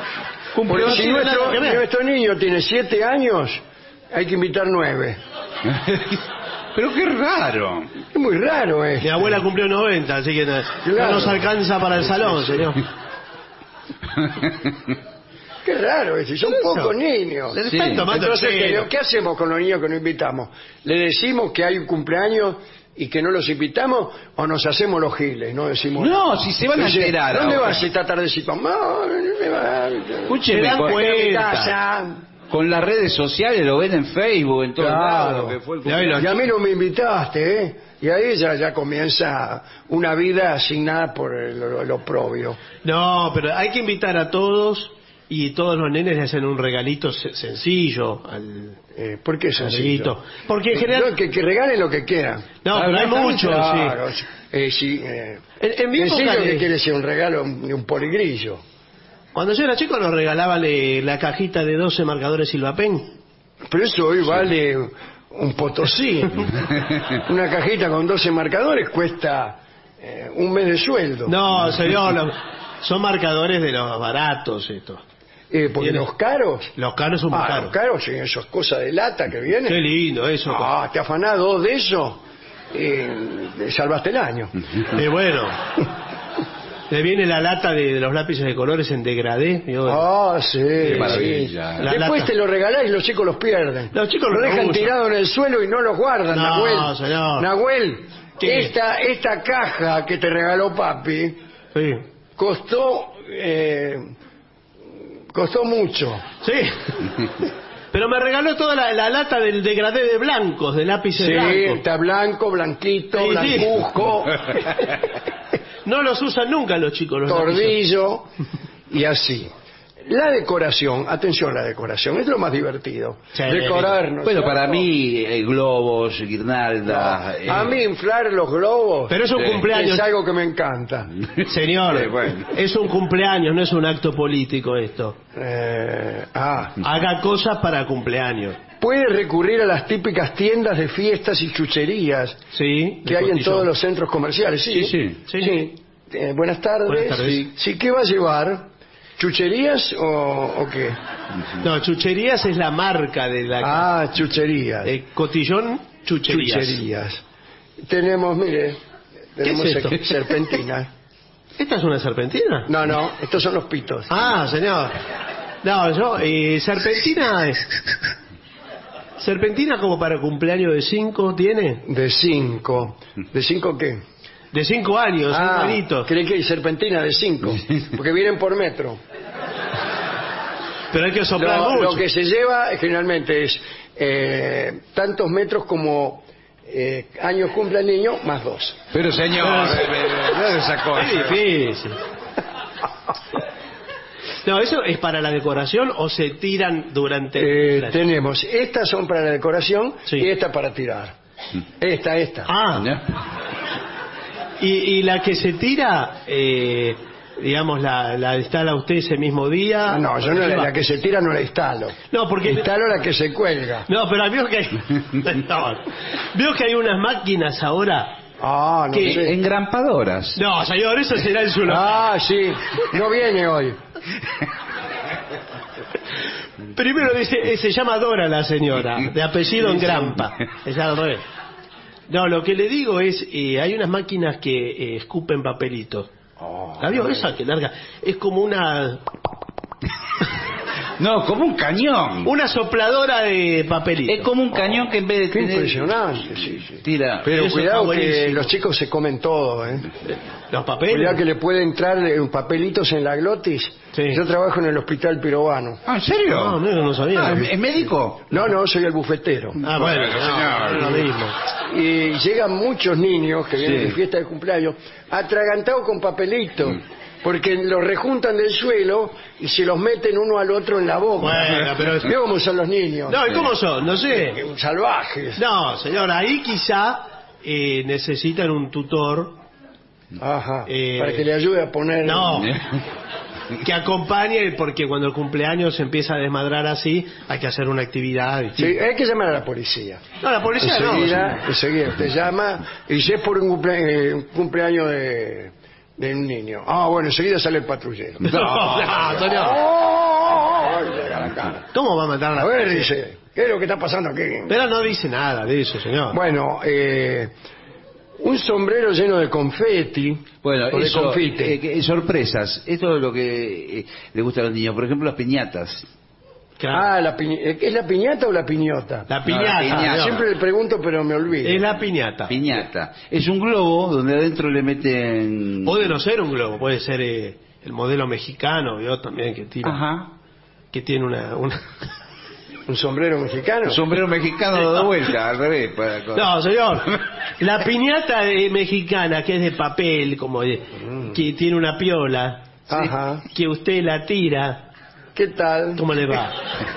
Porque no si tiene nuestro, nada que ver. nuestro niño tiene siete años, hay que invitar nueve. Pero qué raro. Es muy raro Mi esto. abuela cumplió noventa, así que no, Claro. no nos alcanza para el salón, señor. Qué raro esto, y son Eso. pocos niños. Le Sí. están tomando Entonces, el pelo. ¿qué, ¿qué hacemos con los niños que no invitamos? ¿Le decimos que hay un cumpleaños y que no los invitamos o nos hacemos los giles? No decimos. No, si se van a Dice, enterar ¿dónde ahora. vas esta tardecito? No, no me va. Escúcheme, Se dan con, Voy a mi cuenta. casa. con las redes sociales lo ven en Facebook, en todos Claro. lados. Que fue el Ya ven, cumpleaños. Y a mí no me invitaste, ¿eh? Y ahí ya, ya comienza una vida asignada por el, lo, lo oprobio. No, pero hay que invitar a todos y todos los nenes le hacen un regalito se- sencillo al Eh, ¿Por qué es amiguito. sencillo? Porque en general... No, que, que regalen lo que quieran. No, pero hay muchos, Claro, sí. eh, sí, eh, En, en mi sencillo época, que eh, quiere ser un regalo de un poligrillo. cuando yo era chico nos regalaban eh, la cajita de doce marcadores Silvapen. Pero eso hoy vale un potosí. Una cajita con doce marcadores cuesta eh, un mes de sueldo. No, señor, los- son marcadores de los baratos estos. Eh, porque Tiene- los caros... Los caros son muy Ah, caros. los caros, sí, esas cosas de lata que vienen. Qué lindo eso. Ah, te afanás dos de eso, eh, salvaste el año. Eh, bueno. Le viene la lata de, de los lápices de colores en degradé. y bueno, Ah, sí. Qué maravilla. sí. La Después lata. te lo regalás y los chicos los pierden. Los chicos lo los dejan usan. tirado en el suelo y no los guardan, No, Nahuel. señor. Nahuel, ¿Qué? esta, esta caja que te regaló papi sí. costó, eh, costó mucho. Sí. Pero me regaló toda la, la lata del degradé de blancos, de lápices Sí, blancos. está blanco, blanquito, Sí, sí. blancuzco, No los usan nunca los chicos. Los lápices. tordillo y así. La decoración, atención a la decoración, es lo más divertido. Sí. Decorarnos. Bueno, para mí, eh, globos, guirnaldas. eh, A mí inflar los globos Pero es un Sí. cumpleaños. es algo que me encanta. Señor, Sí, bueno. es un cumpleaños, no es un acto político esto. Eh, ah, Haga cosas para cumpleaños. puede recurrir a las típicas tiendas de fiestas y chucherías Sí. que de hay en cotillón. todos los centros comerciales. Sí, Sí, sí. Sí. Eh, buenas tardes. Buenas tardes. Sí. Sí, ¿qué va a llevar? ¿Chucherías o, o qué? No, Chucherías es la marca de la... Ah, chucherías. Eh, cotillón, Chucherías. Chucherías. Tenemos, mire, tenemos es esto? ser- serpentina. ¿Esta es una serpentina? No, no, estos son los pitos. Ah, señor. No, yo, eh, serpentina es... Serpentina como para cumpleaños de cinco tiene. De cinco. ¿De cinco qué? De cinco años, Ah, un añito. creí que hay serpentina de cinco, porque vienen por metro. Pero hay que soplar Lo, mucho. lo que se lleva eh, generalmente es eh, tantos metros como eh, años cumple el niño, más dos. Pero señor, Pero- eh, eh, no es esa cosa. Es difícil. No, ¿eso es para la decoración o se tiran durante el Eh, cumpleaños? tenemos, estas son para la decoración Sí. y esta para tirar. Esta, esta. Ah, ¿No? y, y la que se tira, eh, digamos, la, la instala usted ese mismo día. No, yo no, la, Lleva- la que se tira no la instalo. No, porque... Instalo la que se cuelga. No, pero veo que hay... No, veo que hay unas máquinas ahora... Ah, no ¿Qué? sé. Engrampadoras. No, señor, eso será el suelo. Ah, sí. No viene hoy. Primero dice, eh, se llama Dora la señora, de apellido Engrampa. Se llama Dora. No, lo que le digo es, eh, hay unas máquinas que eh, escupen papelitos. ¿La vio esa que larga? Es como una... No, como un cañón. Una sopladora de papelitos. Es como un cañón que en vez de Qué tener... impresionante, sí, sí. Tira. Pero Eso cuidado está que buenísimo. los chicos se comen todo, ¿eh? Los papeles. Cuidado que le puede entrar eh, papelitos en la glotis. Sí. Yo trabajo en el hospital pirobano. Ah, ¿en serio? No, no, no sabía. Ah, ¿es médico? No, no, soy el bufetero. Ah, bueno, no, señor. no es lo mismo. Y llegan muchos niños que vienen Sí. de fiesta de cumpleaños atragantados con papelitos. Porque los rejuntan del suelo y se los meten uno al otro en la boca. Bueno, pero es- Veo cómo son los niños. No, ¿y cómo son? No sé. Salvajes. No, señor, ahí quizá eh, necesitan un tutor Ajá. Eh, Para que le ayude a poner. No. que acompañe, porque cuando el cumpleaños se empieza a desmadrar así, hay que hacer una actividad. Sí, hay que llamar a la policía. No, la policía no. Enseguida, enseguida usted llama y si es por un cumple- eh, un cumpleaños de, de un niño. Ah, bueno, enseguida sale el patrullero. No, no, señor. ¡Oh! ¡Oh! oh! Llega a la cara. ¿Cómo va a matar a la A ver, policía? dice, ¿qué es lo que está pasando aquí? Pero no dice nada de eso, señor. Bueno, eh, un sombrero lleno de confeti. Bueno, o de eso, confite. eh, que- sorpresas. Esto es lo que eh, le gusta a los niños. Por ejemplo, las piñatas. Claro. Ah, la piñ- ¿es la piñata o la piñota? La piñata. No, la piñata. señor. Siempre le pregunto, pero me olvido. Es la piñata. Piñata. Es un globo donde adentro le meten... Puede no ser un globo, puede ser eh, el modelo mexicano, yo también que tira, Ajá. que tiene una, una... ¿Un sombrero mexicano? Un sombrero mexicano de vuelta, al revés. Para... No, señor. La piñata eh, mexicana, que es de papel, como de- que tiene una piola, Ajá. que usted la tira, ¿Qué tal? ¿cómo le va?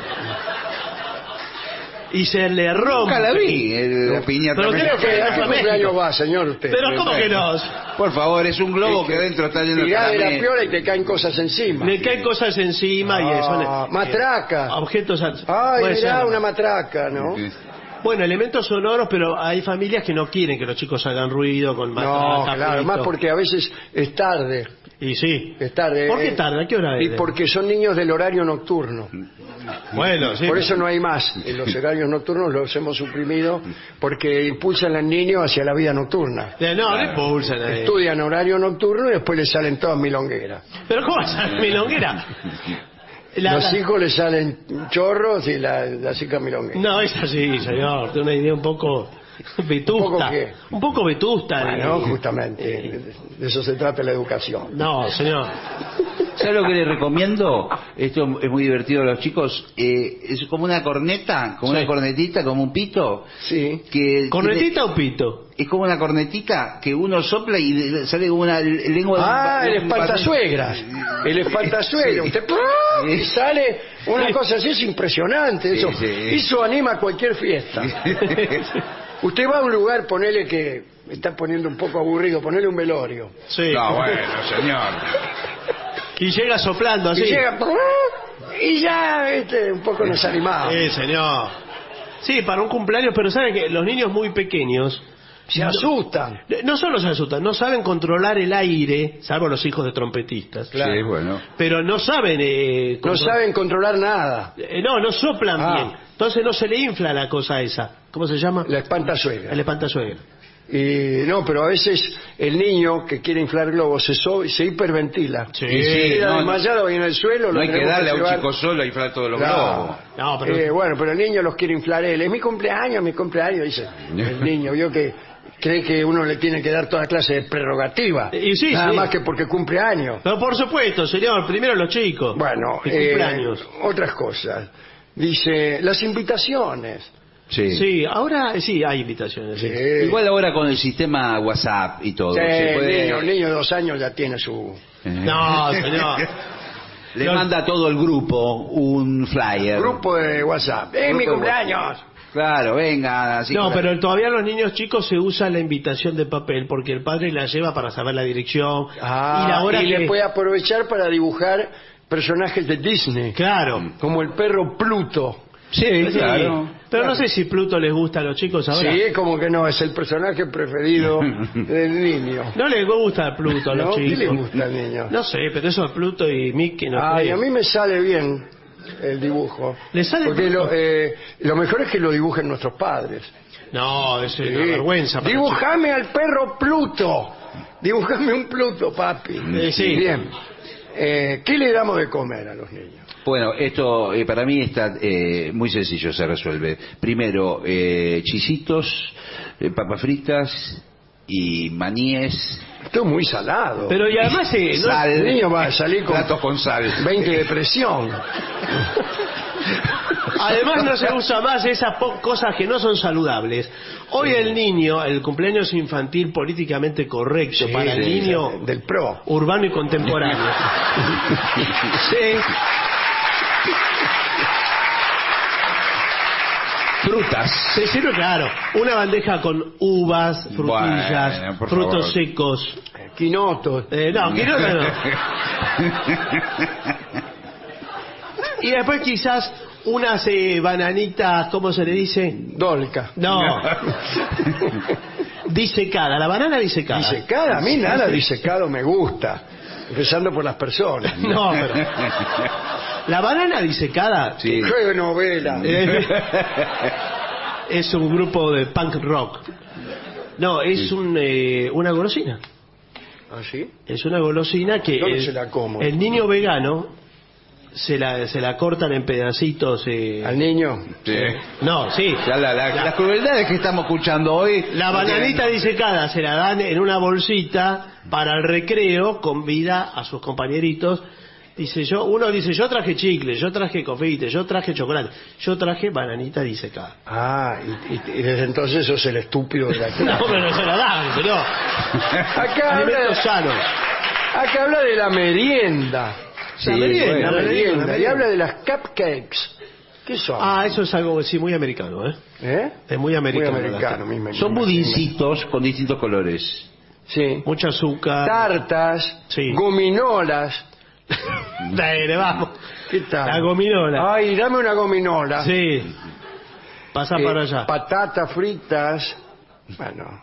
Y se le rompe. Nunca la vi, el- la piñata. Pero creo que- ¿A qué cumpleaños va, señor, usted? Pero ¿cómo que no? Por favor, es un globo que adentro está lleno de Tirá de la caramelo. piola y te caen cosas encima. Le caen cosas encima y eso. Ah, eh, matraca. Objetos. al- Ay, puede mirá, ser. una matraca, ¿no? Bueno, elementos sonoros, pero hay familias que no quieren que los chicos hagan ruido con No, matraca, claro, pito. más porque a veces es tarde. Y sí. Es tarde. ¿Por qué eh, tarde? ¿A qué hora es? Y porque son niños del horario nocturno. Bueno, sí. Por eso no hay más. En los horarios nocturnos los hemos suprimido porque impulsan al niño hacia la vida nocturna. Eh, No, no impulsan a él. Estudian horario nocturno y después les salen todas milongueras. Pero ¿cómo es milonguera? La- Los la- hijos les salen chorros y la, la chica milonguera. No, es así, señor. Tiene una idea un poco vetusta. ¿Un poco qué? Un poco vetusta. Bueno, eh. justamente, de eso se trata la educación. No, señor. ¿Sabes lo que les recomiendo? Esto es muy divertido a los chicos. Eh, es como una corneta, como Sí. una cornetita, como un pito. Sí. Que ¿Cornetita tiene- o pito? Es como una cornetita que uno sopla y le- sale como una lengua de un Ah, pa- el de un espantasuegras. El espantasuegras. Sí. Usted ¡prum! y sale una cosa así, es impresionante. Sí, Eso, sí. eso anima cualquier fiesta. Usted va a un lugar, ponele que me está poniendo un poco aburrido, ponele un velorio. Sí. No, bueno, señor. Y llega soplando así. Y llega ¡prum! y ya este, un poco nos animamos. Sí, señor. Sí, para un cumpleaños, pero saben que los niños muy pequeños Se asustan. no solo se asustan, no saben controlar el aire, salvo los hijos de trompetistas. Claro. Sí, bueno. Pero no saben... eh, No contro- saben controlar nada. Eh, no, no soplan Ah. bien. Entonces no se le infla la cosa esa. ¿Cómo se llama? La espantasuegra. El espantasuegra. Y no, pero a veces el niño que quiere inflar globos se, so- se hiperventila. Sí. Y sí, Queda no, desmayado ahí en el suelo. No lo hay que tenemos darle a un llevar. chico solo a inflar todos los No. globos. No, pero... Eh, bueno, pero el niño los quiere inflar él. Es mi cumpleaños, mi cumpleaños, dice el niño. Vio que cree que uno le tiene que dar toda clase de prerrogativa. Y sí, Nada sí. más que porque cumple años. Pero por supuesto, señor, primero los chicos. Bueno, El eh, cumpleaños. otras cosas. Dice, las invitaciones. Sí. Sí, ahora sí hay invitaciones. Sí. Sí. Igual ahora con el sistema WhatsApp y todo. Sí, se el, puede- niño, el niño de dos años ya tiene su... Eh. No, señor. Le manda a todo el grupo un flyer. Grupo de WhatsApp. ¡Es mi Grupo de cumpleaños! Claro, venga. Así No, que- pero todavía los niños chicos se usa la invitación de papel porque el padre la lleva para saber la dirección. Ah, y la hora y que... le puede aprovechar para dibujar personajes de Disney. Claro. Como el perro Pluto. Sí, Sí. claro. Pero no sé si Pluto les gusta a los chicos ahora. Sí, como que no, es el personaje preferido del niño. No les gusta a Pluto a los ¿No? ¿Qué chicos. le gusta al niño? No sé, pero eso Pluto y Mickey no Ay, creo. a mí me sale bien el dibujo. ¿Le sale Porque Pluto? lo, eh, lo mejor es que lo dibujen nuestros padres. No, es una Sí. vergüenza. para los Dibujame al perro Pluto. Dibujame un Pluto, papi. Eh, sí. Bien. Eh, ¿Qué le damos de comer a los niños? Bueno, esto eh, para mí está eh, muy sencillo, se resuelve. Primero, eh, chisitos, eh, papas fritas y maníes. Esto es muy salado. Pero y además eh, no- Sal. el niño va a salir con Platos con sal. veinte de presión. además no se usa más esas po- cosas que no son saludables. Hoy el niño, el cumpleaños infantil políticamente correcto Sí, para el sí, niño del pro. urbano y contemporáneo. Sí. Frutas. Se sirve, claro, una bandeja con uvas, frutillas, Bueno, por frutos favor. secos. Quinoto. Eh, no, quinoto no. Y después quizás unas eh, bananitas, ¿cómo se le dice? Dolca. No. Disecada, la banana disecada. Disecada, a mí nada disecado me gusta. Empezando por las personas. No, pero... La banana disecada Sí. ¡Qué novela! eh, es un grupo de punk rock. No, es un, eh, una golosina. ¿Ah, sí? Es una golosina que Yo no el, se la como. el niño vegano se la, se la cortan en pedacitos. Eh... ¿Al niño? Sí. No, sí. Ya la- la- La- las crueldades que estamos escuchando hoy. La bananita disecada se la dan en una bolsita para el recreo, convida a sus compañeritos. Dice yo, uno dice, yo traje chicle, yo traje confite, yo traje chocolate, yo traje bananita disecada. Ah, y, y- y desde entonces sos el estúpido de la clase. No, pero no se la dan, señor. Acá habla, Alimentos sanos. acá habla de la merienda. Sí, la merienda, bueno, la la merienda. merienda. Y habla de las cupcakes. ¿Qué son? Ah, eso es algo, sí, muy americano, ¿eh? ¿Eh? Es muy americano. Muy americano, mi- mi- Son mi- budincitos con distintos colores. Sí. Mucho azúcar. Tartas, Sí. gominolas. Dale, vamos. ¿Qué tal? La gominola. Ay, dame una gominola. Sí. Pasa Eh, para allá. Patatas fritas. Bueno.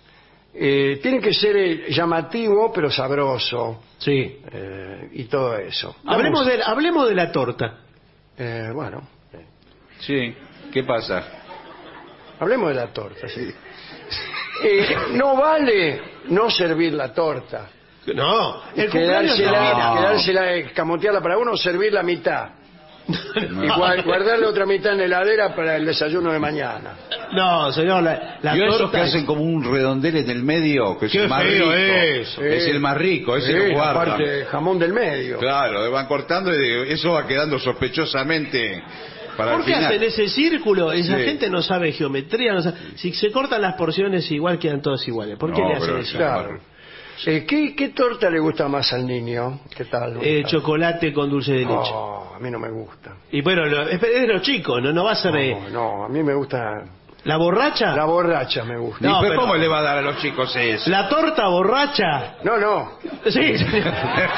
Eh, tiene que ser eh, llamativo, pero sabroso. Sí. eh, y todo eso. Hablemos Vamos. de, hablemos de la torta. Eh, bueno, Sí. ¿Qué pasa? hablemos de la torta, sí. Eh, no vale no servir la torta. No, el cumpleaños Quedársela, termina. quedársela, eh, camotearla para uno, servir la mitad. Y gua- guardar la otra mitad en la heladera para el desayuno de mañana. No, señor, la, la ¿Y esos torta que hacen como un redondel en el medio? Que es Qué el más feo rico. eso. Es el más rico, ese Sí, lo la guardan. parte jamón del medio. Claro, van cortando y eso va quedando sospechosamente para el ¿Por qué final. hacen ese círculo? Esa Sí. gente no sabe geometría. No sabe- Si se cortan las porciones igual, quedan todas iguales. ¿Por qué No, le hacen pero eso? Claro. Eh, ¿qué, ¿Qué torta le gusta más al niño? ¿Qué tal? Eh, chocolate con dulce de leche. Oh, a mí no me gusta. Y bueno, lo- es es de los chicos, no, no va a ser... eh, No, no, a mí me gusta. ¿La borracha? La borracha me gusta. No, ¿Y pero pero- cómo le va a dar a los chicos eso? ¿La torta borracha? No, no. Sí, señor.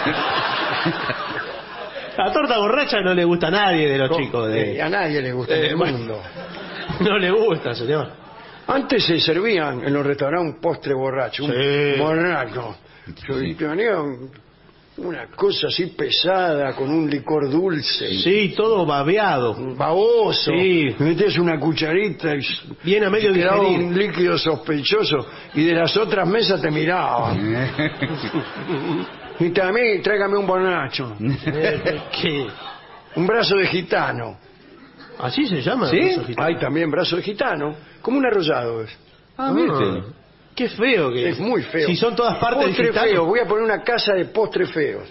La torta borracha no le gusta a nadie de los Co- chicos. eh, De... a nadie le gusta en Eh, el bueno. mundo. No le gusta, señor. Antes se servían en los restaurantes un postre borracho, un Sí. borracho. Sí. Tenía un- una cosa así pesada con un licor dulce. Sí, todo babeado. Baboso. Sí. Metías una cucharita y Bien a medio quedaba digerir. un líquido sospechoso y de las otras mesas te miraban. Y también tráigame un borracho, Eh, ¿Qué? un brazo de gitano. ¿Así se llama? ¿Sí? Brazo gitano? Hay también brazo de gitano, como un arrollado es. Ah, mire. Qué feo que Es muy feo. Si son todas partes postre gitanos. feo. Voy a poner una casa de postres feos.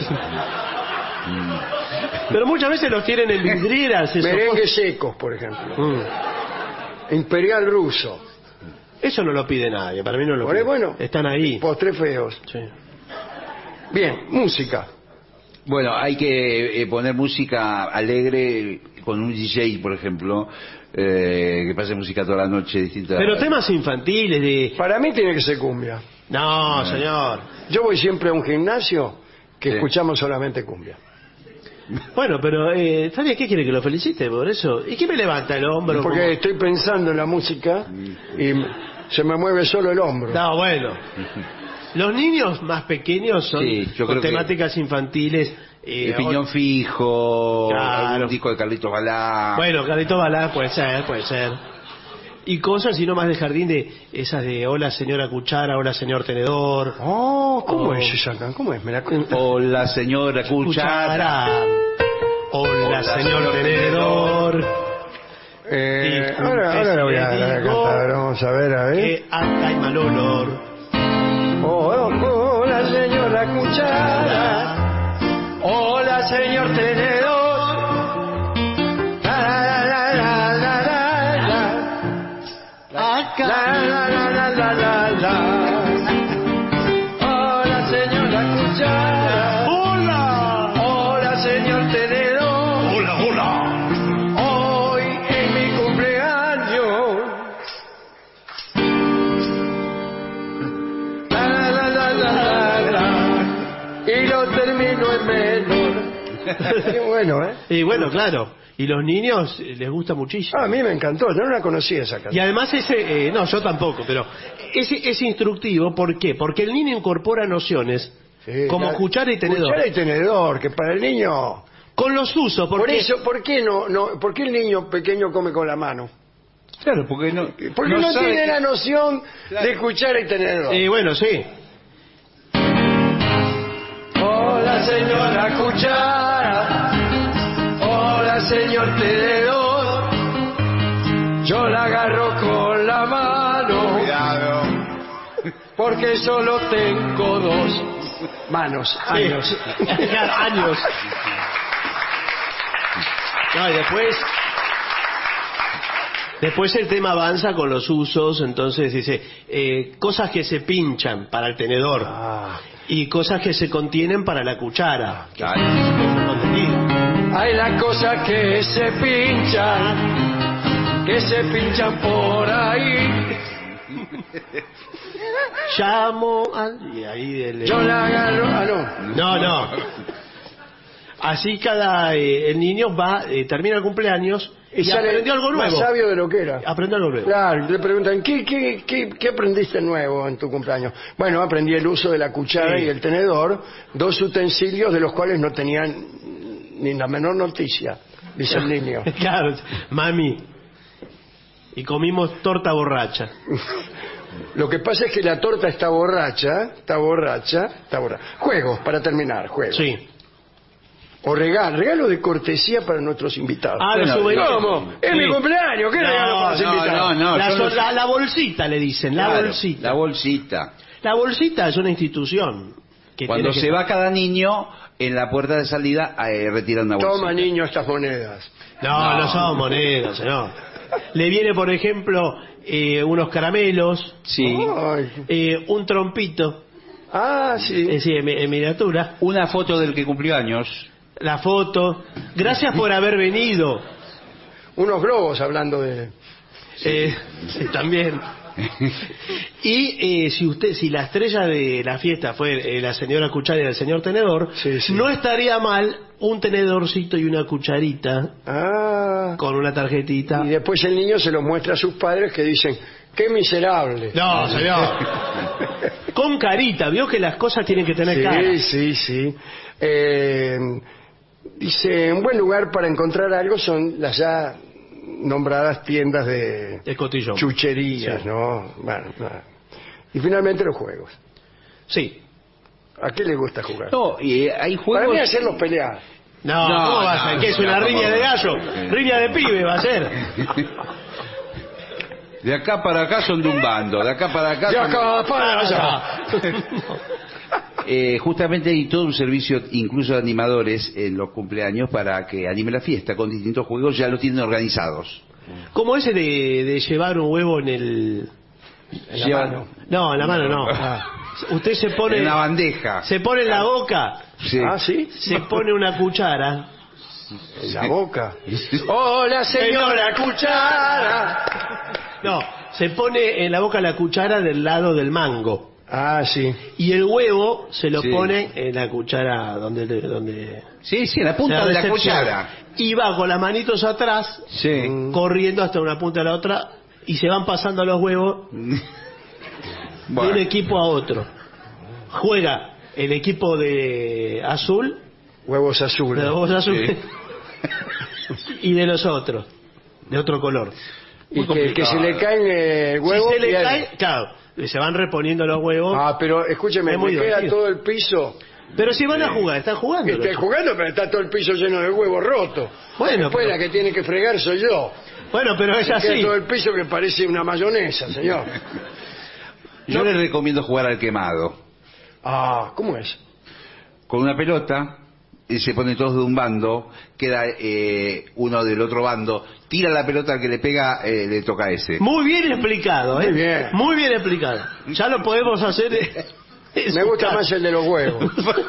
Pero muchas veces los tienen en vidrieras. esos Merengues secos, por ejemplo. postres. Mm. Imperial ruso. Eso no lo pide nadie, para mí no lo Por pide. ahí, bueno, Están ahí. postres feos. Sí. Bien, música. Bueno, hay que eh, poner música alegre con un D J, por ejemplo, eh, que pase música toda la noche distinta. Pero temas infantiles de... Para mí tiene que ser cumbia. No, señor. Yo voy siempre a un gimnasio que Sí. escuchamos solamente cumbia. Bueno, pero, eh, ¿está bien? ¿Qué quiere que lo felicite por eso? ¿Y qué me levanta el hombro? Porque como- estoy pensando en la música y m- se me mueve solo el hombro. No, bueno. Los niños más pequeños son Sí, yo con creo que- temáticas infantiles. eh, El piñón fijo, Claro. algún disco de Carlitos Balá. Bueno, Carlito Balá puede ser, puede ser. Y cosas, y no más de jardín, de esas de hola señora cuchara, hola señor tenedor. Oh, ¿cómo Oh. es esa? ¿Cómo es? Me la cuenta. Hola, señora Cuchara. Cuchara. Hola, Hola, señor señor tenedor. Eh, Disculpe ahora, ahora la voy a, si le a digo cantar. Vamos a ver, a ver. Que acá hay mal olor. Oh, oh, hola, señora cuchara. Hola, señor tenedor. La, la, la, la, la, la, la. Acá. La, la, la, la, la, la, la. Hola, señora cuchara. Hola. Hola, señor tenedor. Hola, hola. Hoy es mi cumpleaños. La, la, la, la, la, la. Y lo termino en menor. Qué bueno, ¿eh? Y bueno, claro. Y los niños eh, les gusta muchísimo. Ah, a mí me encantó. Yo no la conocía esa Y canción. además ese, eh, no, yo tampoco, pero ese es instructivo. ¿Por qué? Porque el niño incorpora nociones Sí, como la- cuchara y tenedor. Cuchara y tenedor, que para el niño Con los usos, Por porque... eso, ¿por qué no, no, por qué el niño pequeño come con la mano? Claro, porque no, Porque no, sabe tiene que- la noción Claro. de cuchara y tenedor. Eh, bueno, sí. Hola, señora cuchara. Hola, señor tenedor. Yo la agarro con la mano. Cuidado. Porque solo tengo dos manos. Años. Sí. Años. No, y después... Después el tema avanza con los usos, entonces dice, eh, cosas que se pinchan para el tenedor Ah. y cosas que se contienen para la cuchara. Claro. Hay las cosas que se pinchan, que se pinchan por ahí. Llamo al... Y ahí el... Yo la agarro. Ah, no. No, no. Así cada eh, el niño va, eh, termina el cumpleaños y, sale aprendió algo más nuevo. sabio de lo que era. Aprendió algo nuevo. Claro, le preguntan, ¿qué, qué, qué, qué aprendiste nuevo en tu cumpleaños? Bueno, aprendí el uso de la cuchara Sí. y el tenedor, dos utensilios de los cuales no tenían ni la menor noticia, dice el niño. Claro, mami. Y comimos torta borracha. Lo que pasa es que la torta está borracha, está borracha, está borracha. Juegos, para terminar, juegos. Sí. O regalo, regalo de cortesía para nuestros invitados. Ah, los souvenirs. ¿Cómo? Es Sí. mi cumpleaños, ¿qué No, regalo para los no, invitados? no, no. la, son so- los- la- la bolsita le dicen, la Claro, bolsita. La bolsita. La bolsita es una institución. Que Cuando tiene se que- va cada niño, en la puerta de salida eh, retiran una bolsita. Toma, niño, estas monedas. No, no, No. son monedas, no. Le viene, por ejemplo, eh, unos caramelos, Sí. Ay. eh, un trompito, Ah, sí. eh, sí, en, mi- en miniatura, Una foto del que cumplió años. la foto. Gracias por haber venido. Unos globos hablando de... Eh, sí, también. Y eh, si usted, si la estrella de la fiesta fue eh, la señora cuchara y el señor tenedor, Sí, sí. no estaría mal un tenedorcito y una cucharita Ah. con una tarjetita. Y después el niño se lo muestra a sus padres que dicen, ¡qué miserable! No, señor. Con carita, vio que las cosas tienen que tener cara. Sí, sí, sí. Eh, dice, un buen lugar para encontrar algo son las ya nombradas tiendas de De cotillón. chucherías, Sí. ¿no? Bueno, nada. Y finalmente los juegos. Sí. ¿A qué le gusta jugar? No, y eh, hay Para juegos... mí hacerlos pelear. No, No, ¿cómo va a no, ser? ¿Qué es no, una no, riña no, de no. gallo? Riña de pibe va a ser. De acá para acá son de un bando, de acá para acá De son- acá para allá. Eh, justamente hay todo un servicio, incluso de animadores, en los cumpleaños para que anime la fiesta con distintos juegos, ya lo tienen organizados. Como ese de, de llevar un huevo en el... En la Llevan- mano. No, en la mano no. Ah. Usted se pone... En una bandeja. Se pone en la boca, Sí. Ah, ¿sí? se pone una cuchara. En la boca. ¡Hola, señora cuchara! No, se pone en la boca la cuchara del lado del mango. Ah, sí. Y el huevo se lo Sí. pone en la cuchara donde... donde Sí, sí, en la punta se de la recepciona. cuchara. Y va con las manitos atrás, Sí. corriendo hasta una punta a la otra, y se van pasando los huevos de un Bueno, equipo a otro. Juega el equipo de azul, Huevos de azules. los huevos azules, sí. y de los otros, de otro color. Y que, que se le caen eh, el huevo. si se le pierde. cae, claro, se van reponiendo los huevos. Ah, pero escúcheme, Es muy me queda divertido. todo el piso. Pero si van a jugar, están jugando. Estoy los- jugando, pero está todo el piso lleno de huevos rotos. Bueno, Después pero- la que tiene que fregar soy yo. Bueno, pero es Me queda así. todo el piso que parece una mayonesa, señor. Yo No. les recomiendo jugar al quemado. Ah, ¿cómo es? Con una pelota, y se ponen todos de un bando, queda eh, uno del otro bando, tira la pelota al que le pega, eh, le toca a ese. Muy bien explicado, ¿eh? Muy bien. Muy bien explicado. Ya lo podemos hacer. eh, en Me su gusta casa. más el de los huevos.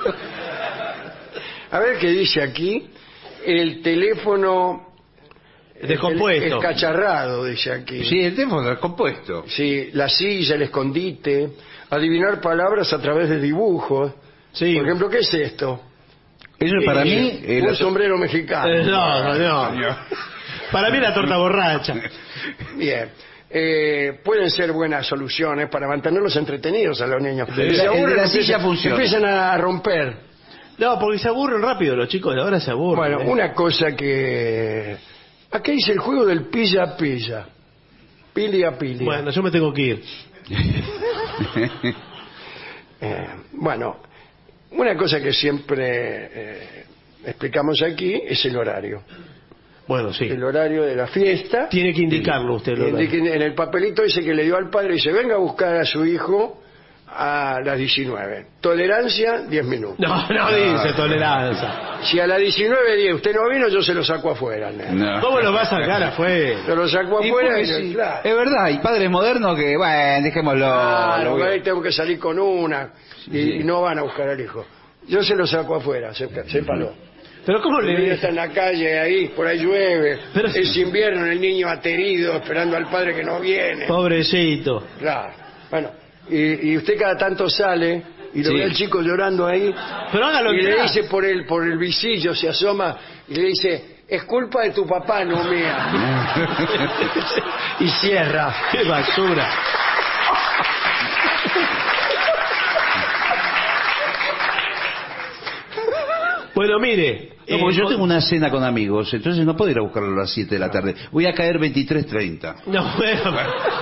A ver qué dice aquí. El teléfono Descompuesto. escacharrado, dice aquí. Sí, el teléfono es compuesto. Sí, la silla, el escondite, adivinar palabras a través de dibujos. Sí. Por ejemplo, ¿qué es esto? Eso para Eh, mí... eh, un la- sombrero mexicano. Eh, no, no. Para mí la torta borracha. Bien. Eh, pueden ser buenas soluciones para mantenerlos entretenidos a los niños. El de Se la- el de aburren, la empiezan- silla funciona. Empiezan a romper. No, porque se aburren rápido, los chicos de ahora se aburren. Bueno, ¿eh? una cosa que... Acá dice el juego del pilla-pilla. Pili-a-pili. Bueno, yo me tengo que ir. eh, bueno, una cosa que siempre eh, explicamos aquí es el horario. Bueno, sí. El horario de la fiesta. Tiene que indicarlo usted. Lola. Indique- En el papelito ese que le dio al padre dice, venga a buscar a su hijo a las diecinueve. Tolerancia, diez minutos. No, no dice tolerancia. Si a las diecinueve diez usted no vino, yo se lo saco afuera. nene. No. ¿Cómo lo va a sacar afuera? Se lo saco Y afuera porque y, sí, claro. es verdad, hay padres modernos que, bueno, dejémoslo. Ah, lo voy a- ahí tengo que salir con una y, y no van a buscar al hijo. Yo se lo saco afuera, sepa- sépalo. ¿Pero cómo El le niño dice? está en la calle ahí, por ahí llueve, Pero- es invierno, el niño aterido, esperando al padre que no viene. Pobrecito. Claro. Bueno, y, y usted cada tanto sale y lo Sí. ve al chico llorando ahí Pero hágalo y le entrar. dice por el, por el visillo, se asoma y le dice, es culpa de tu papá, no mía. Y cierra. ¡Qué basura! Bueno, mire. No, porque eh, yo tengo una cena con amigos, entonces no puedo ir a buscarlo a las siete de la tarde. Voy a caer veintitrés treinta. No, bueno.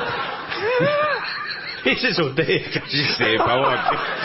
Ese es usted. Sí, por favor.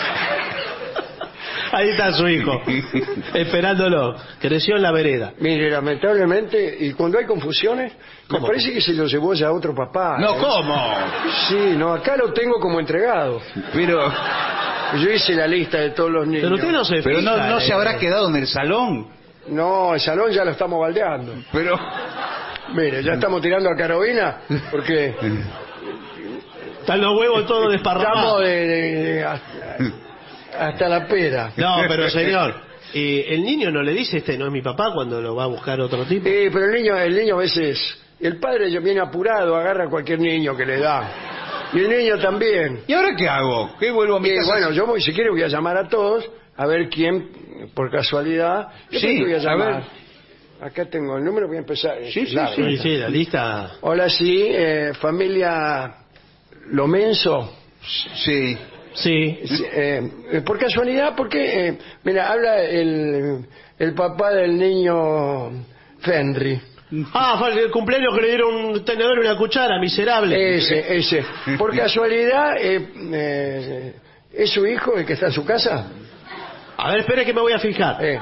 Ahí está su hijo, esperándolo. Creció en la vereda. Mire, lamentablemente, y cuando hay confusiones, me ¿Cómo? parece que se lo llevó ya otro papá. No, ¿eh? ¿cómo? Sí, no, acá lo tengo como entregado. Pero, Yo hice la lista de todos los niños. Pero usted no se pero no, fija, no eh. se habrá quedado en el salón. No, el salón ya lo estamos baldeando. Pero, Mire, ya estamos tirando a Carolina, porque Están los huevos todos estamos desparramados. de, de- de- hasta, hasta la pera. No, pero señor, eh, el niño no le dice este no es mi papá cuando lo va a buscar otro tipo. Sí, pero el niño, el niño a veces, el padre ya viene apurado, agarra a cualquier niño que le da. Y el niño también. ¿y ahora qué hago? ¿Qué vuelvo a mi Y casa? bueno, yo voy, si quiere voy a llamar a todos, a ver quién, por casualidad, yo Sí, creo que voy a a llamar. ver. Acá tengo el número, voy a empezar. Sí, sí, Largo. Sí, sí, la lista. Hola, sí, eh, familia Lomenso. Sí. Sí. Sí, eh, eh, por casualidad, porque, eh, mira, habla el, el papá del niño Fenry. Ah, fue el cumpleaños que le dieron un tenedor y una cuchara, miserable. Ese, ese. Por casualidad, eh, eh, ¿es su hijo el que está en su casa? A ver, espere que me voy a fijar. Eh.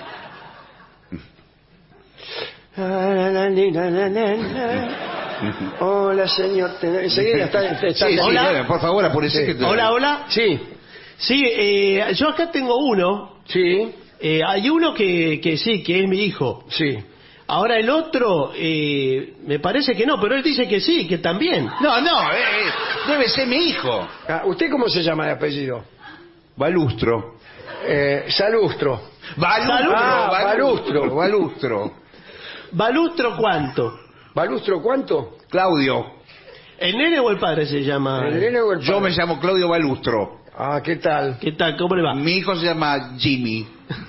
Hola, señor. Te- Enseguida está, está- está- Sí, sí, Hola. bueno, por favor, apúrese Sí. que te- Hola, hola. Sí, Sí, eh, yo acá tengo uno. sí, Eh, hay uno que, que sí, que es mi hijo. sí. Ahora el otro, eh, me parece que no, pero él dice que sí, que también. No, no, eh, eh, debe ser mi hijo. Ah, ¿usted cómo se llama de apellido? Balustro. Eh, Salustro. Balustro, Ah, Balustro, Balustro. ¿Balustro cuánto? ¿Balustro cuánto? Claudio. ¿El nene o el padre se llama? ¿El nene o el Yo padre? me llamo Claudio Balustro. Ah, ¿qué tal? ¿Qué tal? ¿Cómo le va? Mi hijo se llama Jimmy.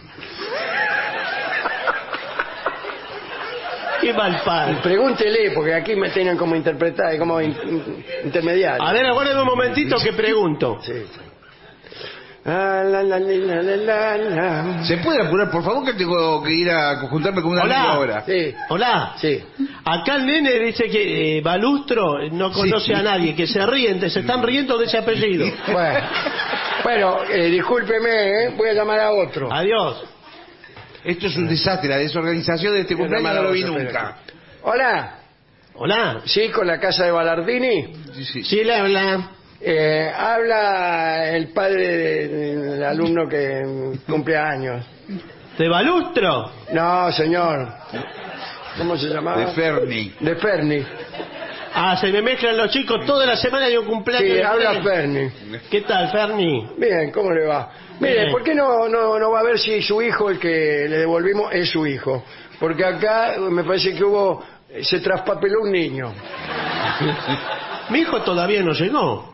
Qué mal padre. Pregúntele, porque aquí me tienen como interpretar, como in- in- intermediario. A ver, aguárdeme un momentito que pregunto. Sí, sí. Ah, la, la, la, la, la, la. ¿Se puede apurar, por favor, que tengo que ir a juntarme con una Hola. amiga ahora? Sí, Hola. sí. Acá el nene dice que eh, Balustro no conoce Sí. a nadie, que se ríen, se están riendo de ese apellido. Bueno, bueno eh, discúlpeme, ¿eh? Voy a llamar a otro. Adiós. Esto es un desastre, la desorganización de este Voy a cumpleaños llamar a no lo vi otro, nunca. espérate. Hola, Hola. sí, con la casa de Ballardini. Sí, sí. Sí, le habla. Eh, habla el padre de- del alumno que cumple años. ¿De Balustro? No, señor. ¿Cómo se llamaba? De Ferni. De Ferni. Ah, se me mezclan los chicos toda la semana de un cumpleaños. Sí, de habla Ferni. Ferni. ¿Qué tal, Ferni? Bien, ¿cómo le va? Mire, Bien. ¿por qué no, no, no va a ver si su hijo, el que le devolvimos, es su hijo? Porque acá me parece que hubo, se traspapeló un niño. Mi hijo todavía no llegó.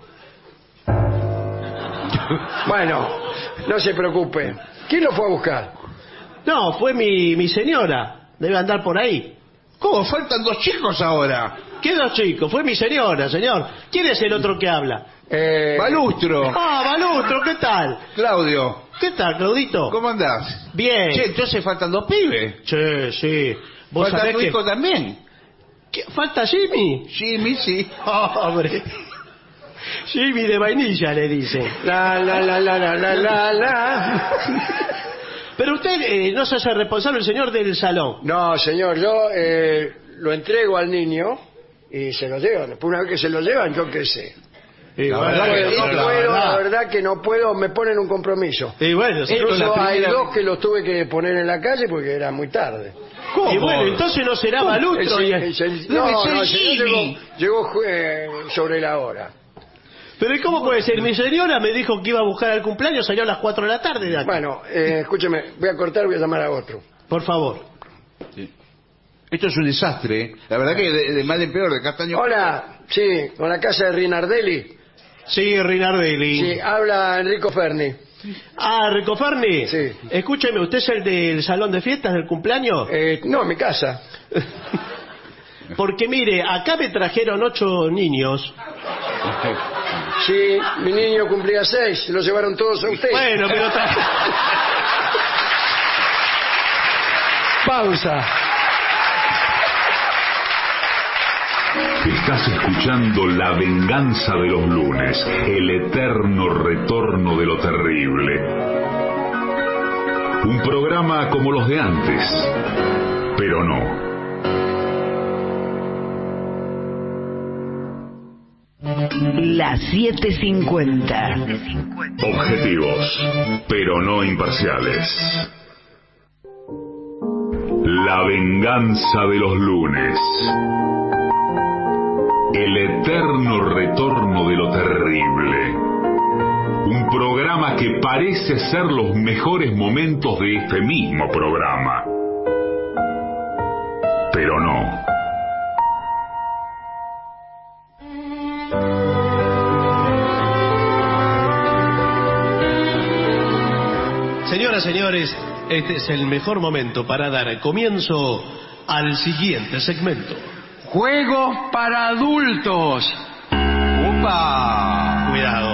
Bueno, no se preocupe. ¿Quién lo fue a buscar? No, fue mi, mi señora. Debe andar por ahí. ¿Cómo? Faltan dos chicos ahora. ¿Qué dos chicos? Fue mi señora, señor. ¿Quién es el otro que habla? Eh, Balustro. Ah, Balustro, ¿qué tal? Claudio. ¿Qué tal, Claudito? ¿Cómo andás? Bien. Che, entonces faltan dos pibes. Sí, sí. ¿Vos ¿Falta sabés tu que... hijo también? ¿Qué? ¿Falta Jimmy? Jimmy, sí. Pobre. Jimmy de vainilla, le dicen. La, la, la, la, la, la, la, la. Pero usted eh, no se hace responsable, el señor del salón. No, señor, yo eh, lo entrego al niño y se lo llevan. Después, una vez que se lo llevan, yo qué sé. Y La bueno, verdad que la no puedo, verdad. la verdad que no puedo, me ponen un compromiso. Y bueno, Esto Incluso la hay primera dos vez. que los tuve que poner en la calle porque era muy tarde. Y bueno, entonces no será Balustro. El y se- el- el se- Debe no, ser no, el señor Jimmy. llegó, llegó eh, sobre la hora. Pero ¿y cómo puede ser? Mi señora me dijo que iba a buscar al cumpleaños, salió a las cuatro de la tarde de aquí. Bueno, eh, escúcheme, voy a cortar, voy a llamar a otro. Por favor. Esto es un desastre. ¿eh? La verdad que de, de mal en peor, de castaño. Hola, sí, con la casa de Rinardelli. Sí, Rinardelli. Sí, habla Enrico Ferni. Ah, Ricoferni. Sí. Escúcheme, ¿usted es el del salón de fiestas del cumpleaños? Eh, no, mi casa. Porque mire, acá me trajeron ocho niños. Sí, mi niño cumplía seis, se lo llevaron todos a usted. Bueno, pero... tra- Pausa. Estás escuchando La Venganza de los Lunes, el eterno retorno de lo terrible. Un programa como los de antes, pero no. Las siete cincuenta. Objetivos, pero no imparciales. La Venganza de los Lunes. El eterno retorno de lo terrible. Un programa que parece ser los mejores momentos de este mismo programa. Pero no. Señoras, señores, este es el mejor momento para dar comienzo al siguiente segmento. Juegos para adultos. ¡Opa! Cuidado.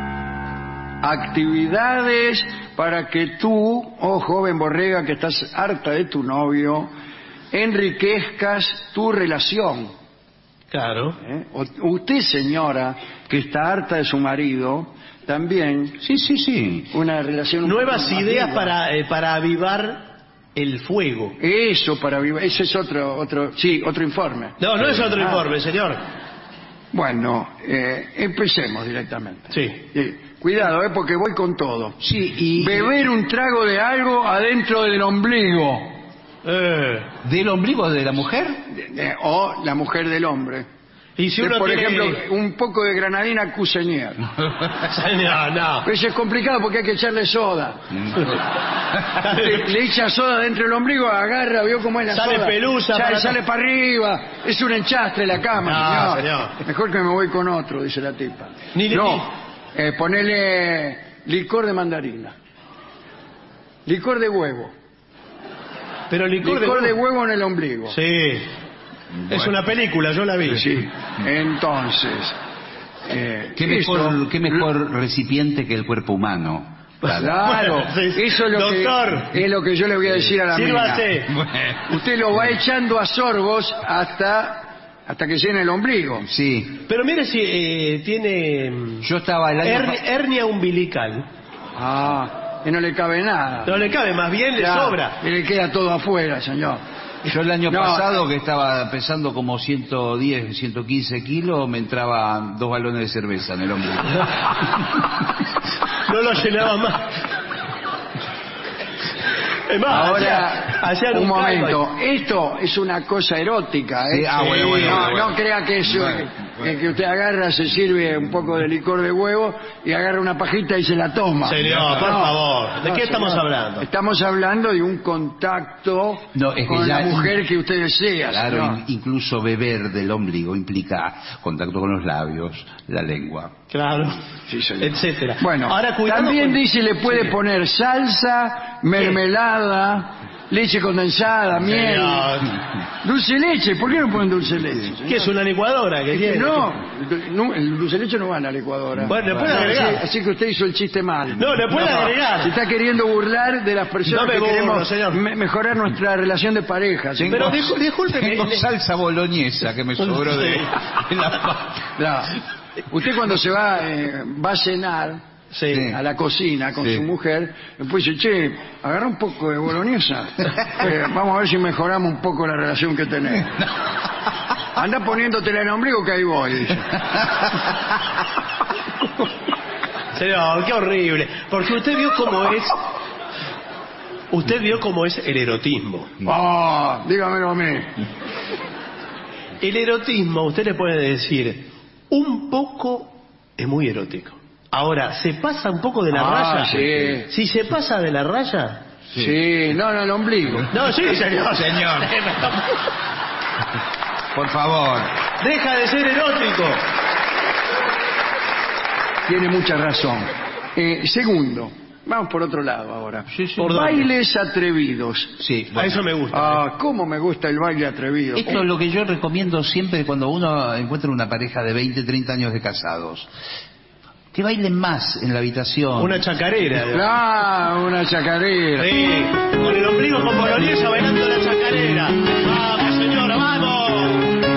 Actividades para que tú, oh joven borrega que estás harta de tu novio, enriquezcas tu relación. Claro. ¿Eh? O- usted, señora, que está harta de su marido, también Sí, sí, sí. una relación... un Nuevas poco más ideas viva. para, eh, para avivar el fuego. Eso para vivir, ese es otro, otro, sí, otro informe. No, no es otro Ah. informe, señor. Bueno, eh, empecemos directamente. Sí. Sí, cuidado, eh, porque voy con todo. Sí, y... Beber un trago de algo adentro del ombligo. Eh, ¿Del ombligo de la mujer? Eh, o la mujer del hombre. y si Eh, uno por tiene... ejemplo, un poco de granadina Cusenier. No, no. Pero eso es complicado porque hay que echarle soda. le, le echa soda dentro del ombligo, agarra, vio cómo es la Sale soda. pelusa Sale, para- sale para arriba. Es un enchastre la cama. No, señor. señor. Mejor que me voy con otro, dice la tipa. Ni- ni- no, eh, ponele licor de mandarina. Licor de huevo. Pero licor, Licor de... de huevo en el ombligo. Sí. Es una película, yo la vi. Sí. Entonces, eh, ¿Qué esto- mejor, qué mejor recipiente que el cuerpo humano? Claro, Sí, sí. eso es lo, Doctor. que, es lo que yo le voy a decir a la Sírvase. mina. Usted lo va echando a sorbos hasta hasta que llene el ombligo. Sí. Pero mire si eh, tiene mm, Yo estaba el año... her- pa- hernia umbilical. Ah, que no le cabe nada. No le cabe, más bien le Ya, sobra. Y le queda todo afuera, señor. Yo el año No, pasado, que estaba pesando como ciento diez, ciento quince kilos, me entraban dos galones de cerveza en el ombligo. No lo llenaba más. Es más, Ahora, hacía- hacían un caldo momento. Esto es una cosa erótica, ¿eh? Sí, ah, bueno, bueno, no, bueno, bueno. no crea que eso, Bueno, que- bueno. que usted agarra, se sirve un poco de licor de huevo y agarra una pajita y se la toma. Señor, por favor, ¿de qué estamos hablando? Estamos hablando de un contacto No, es que con ya- la mujer que usted desea. Claro, señor. in- incluso beber del ombligo implica contacto con los labios, la lengua. Claro. Sí, señor. Etcétera. Bueno, ahora cuidado también con- dice le puede Sí. poner salsa, mermelada, leche condensada, miel, Señor. dulce de leche. ¿Por qué no ponen dulce de leche? ¿Qué es una licuadora que Es que tiene? no, no, el dulce de leche no va a la licuadora. Bueno, le puede Así- agregar. Así que usted hizo el chiste mal. No, le puede agregar. Se está queriendo burlar de las personas No me que burlo, queremos señor. me- mejorar nuestra relación de pareja. ¿sí? Pero discú- discúlpeme. Tengo le- salsa boloñesa que me sobró de, de la pasta. Claro. Usted cuando se va, eh, va a cenar Sí. Sí. a la cocina con Sí. su mujer, después dice, che, agarra un poco de boloñesa. Eh, vamos a ver si mejoramos un poco la relación que tenés. Anda poniéndotela en el ombligo que ahí voy, dice. Señor, qué horrible. Porque usted vio cómo es. Usted vio cómo es el erotismo. Oh, dígamelo a mí. El erotismo, usted le puede decir, un poco es muy erótico. Ahora, ¿se pasa un poco de la Ah, raya? sí. Si se pasa de la raya. Sí, no, no, el ombligo. No, sí, señor. Señor. Por favor. Deja de ser erótico. Tiene mucha razón. Eh, segundo, vamos por otro lado ahora. Sí, sí. Por ¿Por dónde? bailes atrevidos. Sí, A bueno. eso me gusta. Ah, cómo me gusta el baile atrevido. Esto es lo que yo recomiendo siempre cuando uno encuentra una pareja de veinte, treinta años de casados. Que bailen más en la habitación. Una chacarera. Ah, una chacarera. Sí, con el ombligo con boloñesa bailando la chacarera. Vamos, señora, vamos.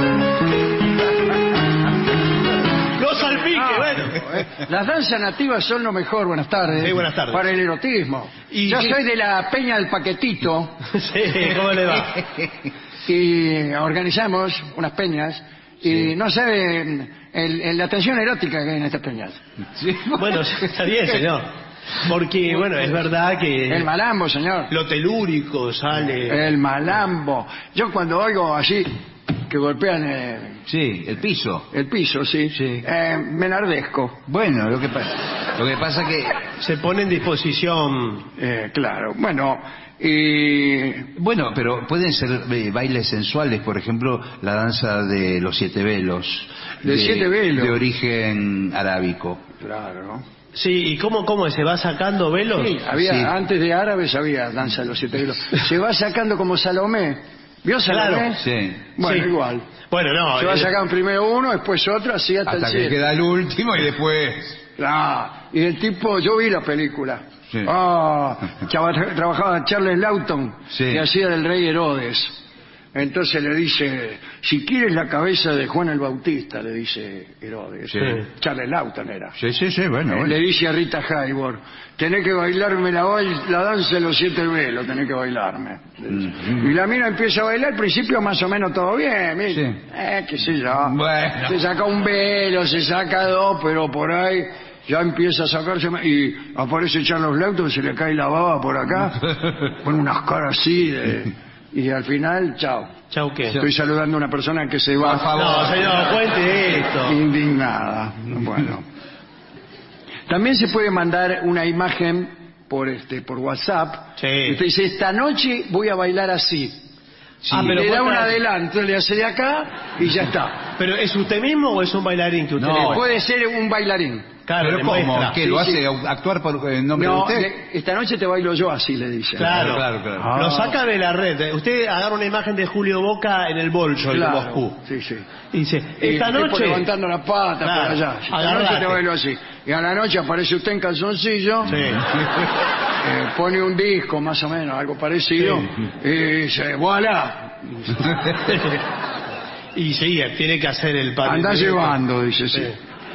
No salpique, Ah, bueno. eh, Las danzas nativas son lo mejor, buenas tardes. Sí, buenas tardes. Para el erotismo. Y- Yo y- soy de la Peña del Paquetito Sí, ¿cómo le va? y organizamos unas peñas y no saben el- el- la tensión erótica que hay en estas peñas. Sí. Bueno, está bien, señor. Porque, bueno, es verdad que El malambo, señor. lo telúrico sale. El malambo. Yo cuando oigo así que golpean eh, Sí, el piso. el piso, sí, Sí. eh, me enardezco. Bueno, lo que pasa, lo que pasa que Se pone en disposición. Eh, claro. Bueno, y bueno, pero pueden ser eh, bailes sensuales, por ejemplo, la danza de los siete velos. De siete velos. De origen arábico. claro, ¿no? Sí, ¿y cómo, cómo se va sacando velos? Sí, había, Sí. antes de árabes había danza de los siete velos. Se va sacando como Salomé. ¿Vio Salomé? Claro, Sí. Bueno, Sí. igual. Bueno, no. Se va eh, sacando primero uno, después otro, así hasta, Hasta el que cielo. queda el último y después. Claro. Y el tipo, yo vi la película. Sí. Ah, chava- trabajaba Charles Lawton, Sí. que hacía del rey Herodes. Entonces le dice, si quieres la cabeza de Juan el Bautista, le dice Herodes. Sí. Charles Lawton era. Sí, sí, sí, bueno. Eh, bueno. Le dice a Rita Hayworth, tenés que bailarme la, bail- la danza de los siete velos, tenés que bailarme. Mm. Y la mina empieza a bailar, al principio más o menos todo bien, ¿viste? Sí. Eh, qué sé yo. Bueno. Se saca un velo, se saca dos, pero por ahí ya empieza a sacarse más, y aparece Charles Lawton, se le cae la baba por acá, pone unas caras así, de- y al final, chao. ¿Chau qué? Estoy saludando a una persona que se va Por favor. No, señor, cuente esto. indignada. Bueno. También se puede mandar una imagen por este por WhatsApp. Sí. Y usted dice, esta noche voy a bailar así. Ah, pero le da puede- un adelanto, le hace de acá y ya está. ¿Pero es usted mismo o es un bailarín que usted No, le muestra? Puede ser un bailarín. Claro, ¿Pero le cómo? muestra. ¿Qué? Sí, ¿Lo sí. hace actuar por en nombre No, de usted? le- esta noche te bailo yo así, le dice. Claro, Claro, claro. Ah. Lo saca de la red. Usted agarra una imagen de Julio Boca en el Bolshoi de Claro, Moscú. sí, sí. Y dice, Y esta el tipo noche... levantando la pata Claro, por allá. Esta agarrate. noche te bailo así. Y a la noche aparece usted en calzoncillo. Sí. Eh, pone un disco más o menos, algo parecido, y dice, voilà, Y sí, tiene que hacer el padre. anda llevando, dice, sí. Sí.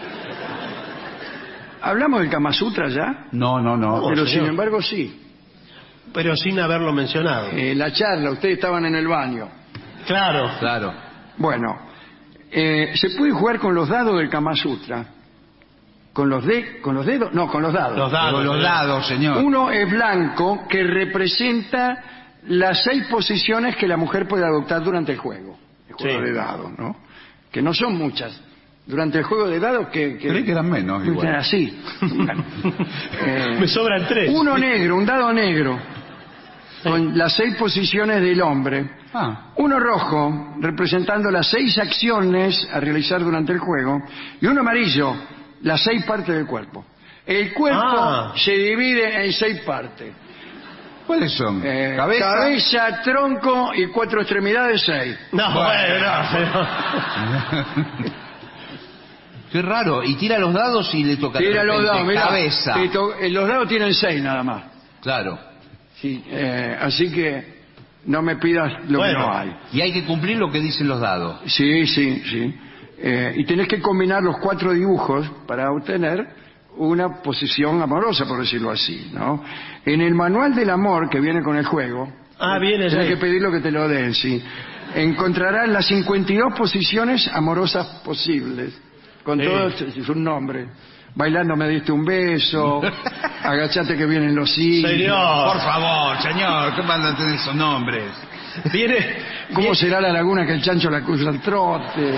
¿Hablamos del Kama Sutra ya? No, no, no. Pero señor. sin embargo sí. Pero sin haberlo mencionado. Eh, la charla, ustedes estaban en el baño. Claro. Claro. Bueno, eh, se puede jugar con los dados del Kama Sutra. ¿Con los, de, ¿Con los dedos? No, con los dados. Los dados. Con los señor. dados, señor. Uno es blanco, que representa las seis posiciones que la mujer puede adoptar durante el juego. El juego Sí. de dados, ¿no? Que no son muchas. Durante el juego de dados que... que Creí que eran menos, que igual. así. Bueno, eh, Me sobran tres. uno negro, un dado negro, con las seis posiciones del hombre. Ah. Uno rojo, representando las seis acciones a realizar durante el juego. Y uno amarillo, las seis partes del cuerpo. El cuerpo Ah. se divide en seis partes. ¿Cuáles son? Eh, ¿Cabeza? cabeza, tronco y cuatro extremidades, seis. No, bueno, no, pero... Qué raro. Y tira los dados y le toca de Tira los repente dados, mirá. cabeza. Te to- eh, Los dados tienen seis nada más. Claro. Sí, eh, así que no me pidas lo Bueno. que no hay. Y hay que cumplir lo que dicen los dados. Sí, sí, sí. Eh, y tenés que combinar los cuatro dibujos para obtener una posición amorosa, por decirlo así, ¿no? En el manual del amor que viene con el juego, Ah, viene tenés ya. que pedirlo que te lo den, sí. Encontrarás las cincuenta y dos posiciones amorosas posibles, con Sí. todos sus nombres. Bailando me diste un beso, agachate que vienen los hijos. Señor. Por favor, señor, ¿qué mandan a tener esos nombres? Viene... ¿Cómo será la laguna que el chancho la cruza al trote?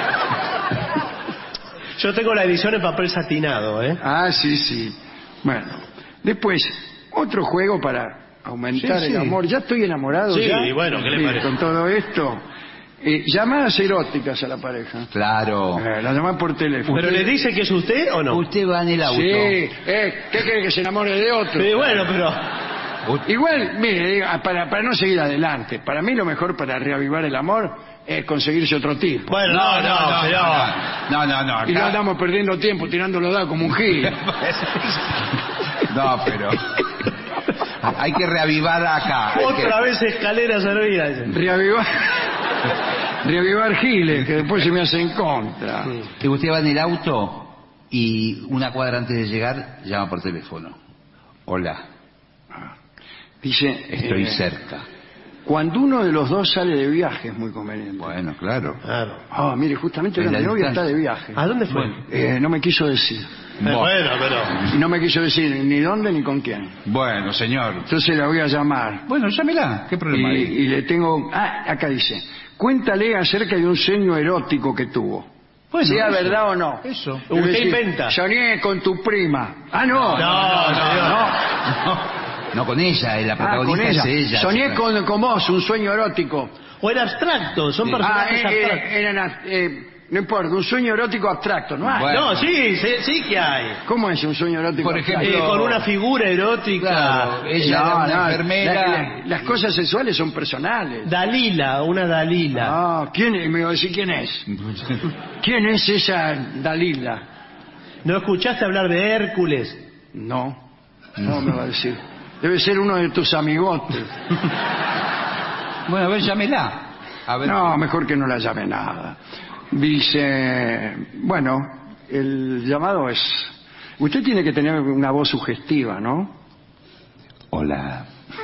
Yo tengo la edición en papel satinado, ¿eh? Ah, sí, sí. Bueno, después, otro juego para aumentar Sí, el sí. amor. Ya estoy enamorado. Sí, ya. y bueno, ¿qué le Sí, parece? con todo esto. Eh, llamadas eróticas a la pareja. Claro. Eh, la llaman por teléfono. ¿Pero le dice que es usted o no? Usted va en el auto. Sí, eh, ¿qué quiere que se enamore de otro? Sí, bueno, pero... Igual, mire, diga, para, para no seguir adelante, para mí lo mejor para reavivar el amor es conseguirse otro tipo. Bueno, no, no, señor. No, no, no. Y no acá- andamos perdiendo tiempo tirando los dados como un gil. No, pero... Hay que reavivar acá. Hay que- Otra vez escalera servida. dice. Reavivar, reavivar giles, que después se me hacen contra. Que usted va en el auto y una cuadra antes de llegar llama por teléfono. Hola, Dice, estoy eh, cerca. cuando uno de los dos sale de viaje es muy conveniente. Bueno, claro. Claro. Ah, mire, justamente En ahora la mi novia distancia. está de viaje. ¿A dónde fue? Eh, no me quiso decir. Eh, bueno, pero... Y no me quiso decir ni dónde ni con quién. Bueno, señor. Entonces la voy a llamar. Bueno, llámela. ¿Qué Y, problema hay? y le tengo... Ah, acá dice. Cuéntale acerca de un sueño erótico que tuvo. Bueno, sea eso. verdad o no. Eso. Le voy a Usted decir, inventa. Soñé con tu prima. Ah, no. No, señor. No, no con ella, la Ah, con protagonista ella. es ella. Soñé Sí. con, con vos, un sueño erótico. O en abstracto, son Sí. Ah, personajes eh, eh, abstractos. eran, eh, no importa, un sueño erótico abstracto, ¿no hay? Bueno. No, sí, sí, sí que hay. ¿Cómo es un sueño erótico Por abstracto? ejemplo, Eh, con una figura erótica. Claro, ella era No, una no, enfermera. la- la- las cosas sexuales son personales. Dalila, una Dalila. Ah, ¿quién es? Me va a decir quién es. ¿Quién es esa Dalila? ¿No escuchaste hablar de Hércules? No, no me va a decir. Debe ser uno de tus amigotes. Bueno, a ver, llámela. A ver. No, mejor que no la llame nada. Dice, bueno, el llamado es... Usted tiene que tener una voz sugestiva, ¿no? Hola.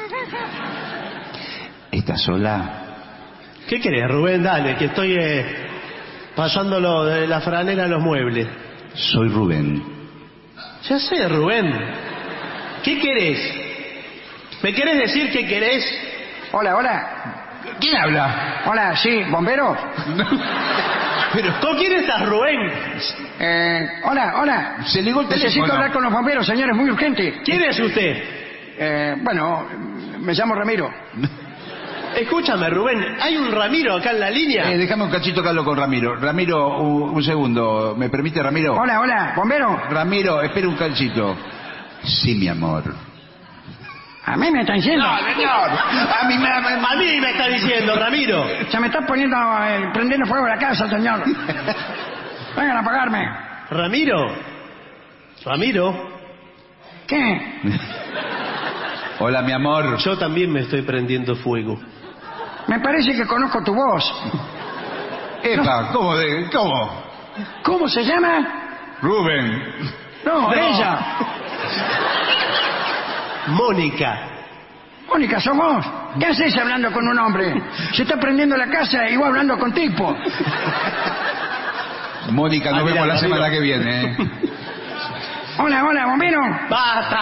¿Estás sola? ¿Qué querés, Rubén? Dale, que estoy eh, pasándolo de la franela a los muebles. Soy Rubén. Ya sé, Rubén. ¿Qué querés? ¿Me querés decir qué querés? Hola, hola. ¿Quién habla? Hola, sí, bombero. Pero, ¿con quién estás, Rubén? Eh, hola, hola. Se ligó el Necesito teléfono. hablar con los bomberos, señores, muy urgente. ¿Quién es usted? Eh, bueno, me llamo Ramiro. Escúchame, Rubén, ¿hay un Ramiro acá en la línea? Eh, déjame un cachito que hablo con Ramiro. Ramiro, un, un segundo. ¿Me permite, Ramiro? Hola, hola, bombero. Ramiro, espera un cachito. Sí, mi amor. A mí me están diciendo. señor. A mí me... A mí me está diciendo, Ramiro. Se me está poniendo, eh, prendiendo fuego la casa, señor. Vengan a apagarme. ¿Ramiro? ¿Ramiro? ¿Qué? Hola, mi amor. Yo también me estoy prendiendo fuego. Me parece que conozco tu voz. Epa, ¿cómo de...? ¿Cómo? ¿Cómo se llama? Rubén. No, No. ella. Mónica. Mónica, ¿sos vos? ¿Qué haces hablando con un hombre? Se está prendiendo la casa y vos hablando con tipo. Mónica, nos Ah, mira, vemos la Ramiro. semana que viene. ¿eh? Hola, hola, bombero. ¡Basta!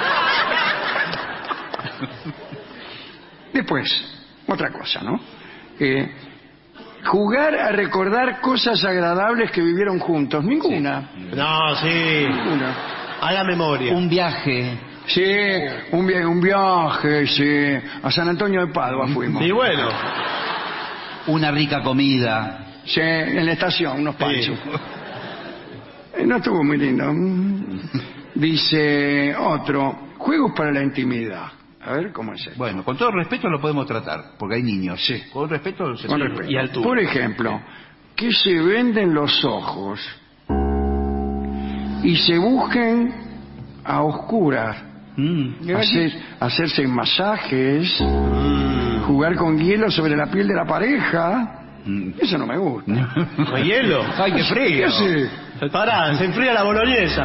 Después, otra cosa, ¿no? Eh, jugar a recordar cosas agradables que vivieron juntos. Ninguna. No, sí. Ninguna. Haga memoria. Un viaje. Sí, un, vi- un viaje, sí. A San Antonio de Padua fuimos. Y bueno, Una rica comida. Sí, en la estación, unos panchos. Eh, No estuvo muy lindo. Mm. Dice otro, juegos para la intimidad. A ver, ¿cómo es eso? Bueno, con todo respeto lo podemos tratar, porque hay niños. Sí. Con respeto se Con puede. respeto. Y altura. Por ejemplo, que se venden los ojos y se busquen a oscuras. Mm. Hacer, hacerse masajes, jugar con hielo sobre la piel de la pareja. Mm. Eso no me gusta. ¿Con hielo? Ay, qué frío. ¿Qué hace? Pará, se enfría la boloñesa.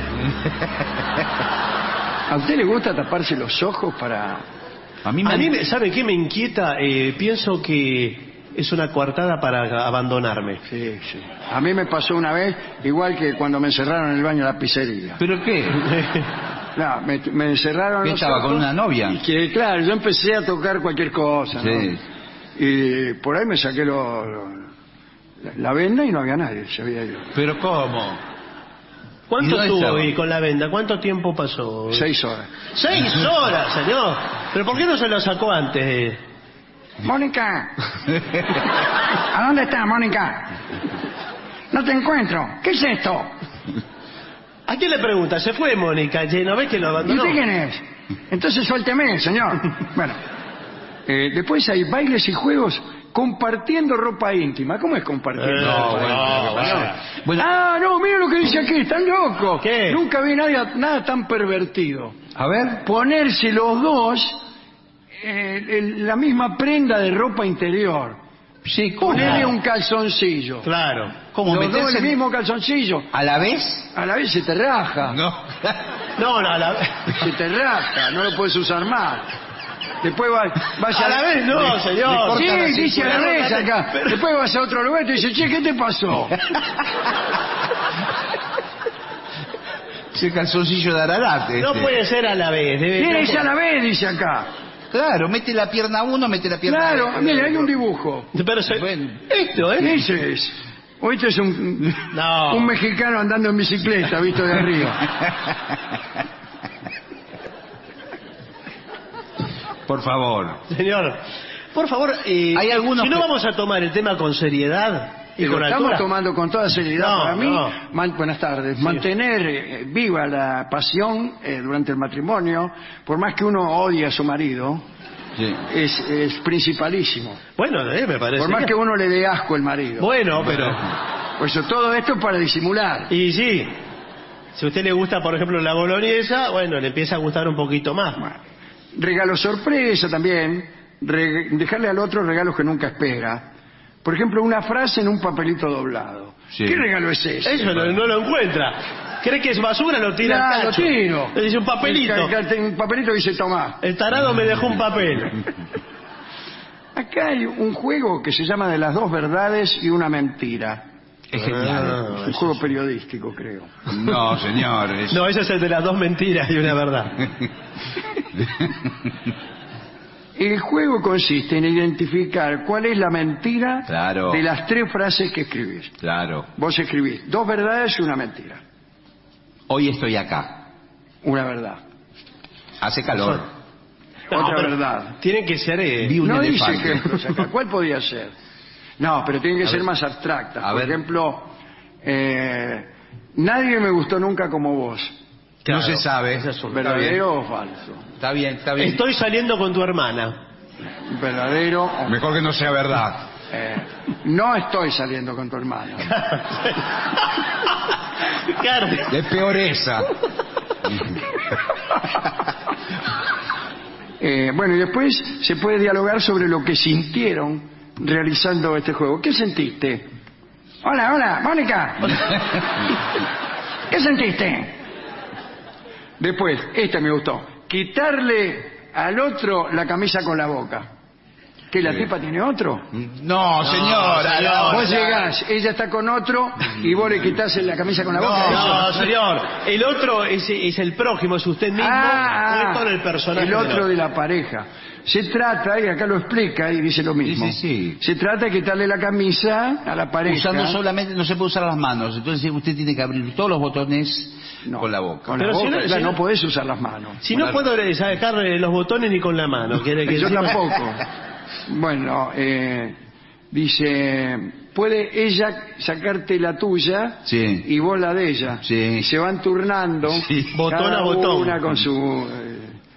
¿A usted le gusta taparse los ojos para...? A mí me... A mí, me- ¿sabe qué me inquieta? Eh, pienso que es una coartada para abandonarme. Sí, sí. A mí me pasó una vez, igual que cuando me encerraron en el baño de la pizzería. ¿Pero qué? No, me, me encerraron ¿Qué los estaba, ojos con una novia? Y que, claro, yo empecé a tocar cualquier cosa, ¿no? Sí. Y por ahí me saqué lo, lo- la, la venda y no había nadie, se había ido. ¿Pero cómo? ¿Y ¿Cuánto dónde estuvo estaba? ahí con la venda? ¿Cuánto tiempo pasó? Seis horas. ¡Seis horas, señor! ¿Pero por qué no se lo sacó antes? Mónica, ¿a dónde está, Mónica? No te encuentro. ¿Qué es esto? ¿A quién le pregunta? Se fue Mónica, che, ¿no ves que lo ¿Y abandonó? usted quién es? Entonces suélteme, señor. Bueno, eh, después hay bailes y juegos compartiendo ropa íntima. ¿Cómo es compartiendo Eh, ropa no, íntima? Bueno. Ah, no, mira lo que dice aquí, están locos. ¿Qué? Nunca vi nada, nada tan pervertido. A ver. Ponerse los dos eh, el- la misma prenda de ropa interior. Sí, ¿cómo? Ponerle un calzoncillo. Claro. ¿Cómo Los dos meterse el en- mismo calzoncillo. ¿A la vez? A la vez se te raja. No. No, no, a la Se te raja, no lo puedes usar más. Después vas, vas A la vez no, señor. Sí, Corta la dice a la cintura. vez acá. Después vas a otro lugar y te dice, che, ¿qué te pasó? Ese calzoncillo de Ararate. No este. puede ser a la vez. Debe Mira, no es a puede- la vez, dice acá. Claro, mete la pierna uno, mete la pierna Claro, otro. mira, hay un dibujo. Pero se- Bueno. Esto, ¿eh? Ese es. O este es un, No. un mexicano andando en bicicleta, visto de arriba. Por favor. Señor, por favor, eh, Hay algunos si no que- vamos a tomar el tema con seriedad y Lo con estamos altura. tomando con toda seriedad. No, Para mí, no. man- buenas tardes, mantener eh, viva la pasión eh, durante el matrimonio, por más que uno odie a su marido, Sí. es, es principalísimo. Bueno, eh, me parece. Por más que- que uno le dé asco el marido. Bueno, pero... Por eso todo esto es para disimular. Y sí, si a usted le gusta, por ejemplo, la boloñesa, bueno, le empieza a gustar un poquito más. Bueno, regalo sorpresa también, re- dejarle al otro regalos que nunca espera. Por ejemplo, una frase en un papelito doblado. Sí. ¿Qué regalo es ese? Eso no, no lo encuentra. ¿Cree que es basura? Lo tira Claro, al lo tacho. tiro. Le dice un papelito. El ca- Un papelito que dice tomá. El tarado me dejó un papel. Acá hay un juego que se llama de las dos verdades y una mentira. Es genial. Ah, Un juego periodístico, creo. No, señor. es- No, ese es el de las dos mentiras y una verdad. El juego consiste en identificar cuál es la mentira Claro. de las tres frases que escribís. Claro. Vos escribís dos verdades y una mentira. Hoy estoy acá. Una verdad. Hace calor. No, Otra pero verdad. Tienen que ser... eh, Vi un No dice elefante. ejemplos acá. ¿Cuál podría ser? No, pero tienen que ser más abstractas. A Por ver. ejemplo, eh, nadie me gustó nunca como vos. No se sabe. Ese es un- ¿Verdadero o falso? Está bien, está bien. Estoy saliendo con tu hermana. ¿Verdadero o Mejor que no sea verdad. Eh, no estoy saliendo con tu hermano. Claro. Es peor esa. Eh, bueno, y después se puede dialogar sobre lo que sintieron realizando este juego. ¿Qué sentiste? Hola, hola, Mónica. ¿Qué sentiste? Después, este me gustó. Quitarle al otro la camisa con la boca. ¿Que la Sí. tipa tiene otro? No, señora. señor. no. Vos llegás, ella está con otro y vos le quitas la camisa con la boca. No, ¿eso? señor. El otro es, es el prójimo, es usted mismo. Ah, es con el personaje. el del otro de la pareja. Se trata, y acá lo explica y dice lo mismo. Sí, sí, sí. Se trata de quitarle la camisa a la pareja. Usando solamente, no se puede usar las manos. Entonces usted tiene que abrir todos los botones No, con la boca. Con Pero la si boca, no- ya si no, no- podés usar las manos. Si no puedo eh, sacarle los botones ni con la mano. ¿Quiere que Yo encima- tampoco. Bueno, eh, dice, puede ella sacarte la tuya Sí. y vos la de ella. Sí. Y se van turnando, Sí. Botón cada a botón. una con su... eh,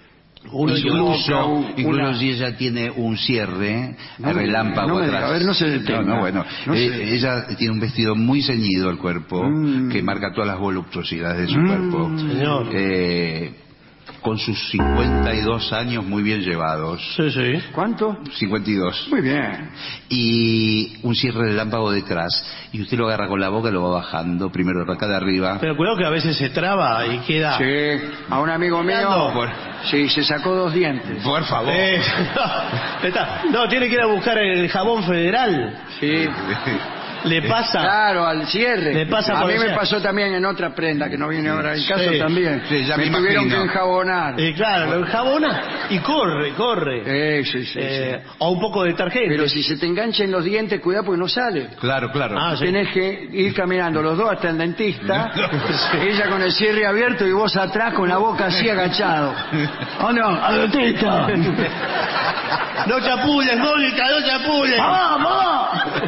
Uno y incluso, otro, incluso una- si ella tiene un cierre, No me relámpago diga, no me atrás. diga, a ver, no se detenga. No, no, bueno, No se eh, detenga. ella tiene un vestido muy ceñido al cuerpo, Mm. que marca todas las voluptuosidades de su Mm. cuerpo. Señor. Eh, con sus cincuenta y dos años muy bien llevados. Sí, sí. ¿Cuánto? cincuenta y dos. Muy bien. Y un cierre relámpago detrás. Y usted lo agarra con la boca y lo va bajando, primero de acá de arriba. Pero cuidado que a veces se traba y queda... Sí, a un amigo mío, Ando. sí, se sacó dos dientes. Por favor. Eh, no, está- no, tiene que ir a buscar el jabón federal. Sí. Le pasa... Claro, al cierre. Le pasa a por mí el me cierre. pasó también en otra prenda que no viene ahora al caso Sí. también. Sí, ya me me tuvieron imagino. que enjabonar. Eh, claro, lo enjabona y corre, corre. Eh, sí, sí, Eh, sí. O un poco de detergente. Pero si se te engancha en los dientes, cuidado porque no sale. Claro, claro. Ah, sí. Tenés que ir caminando los dos hasta el dentista, ella con el cierre abierto y vos atrás con la boca así agachado. ¿O no? ¡Al dentista! No chapulles, Mónica, no chapulles. ¡Vamos!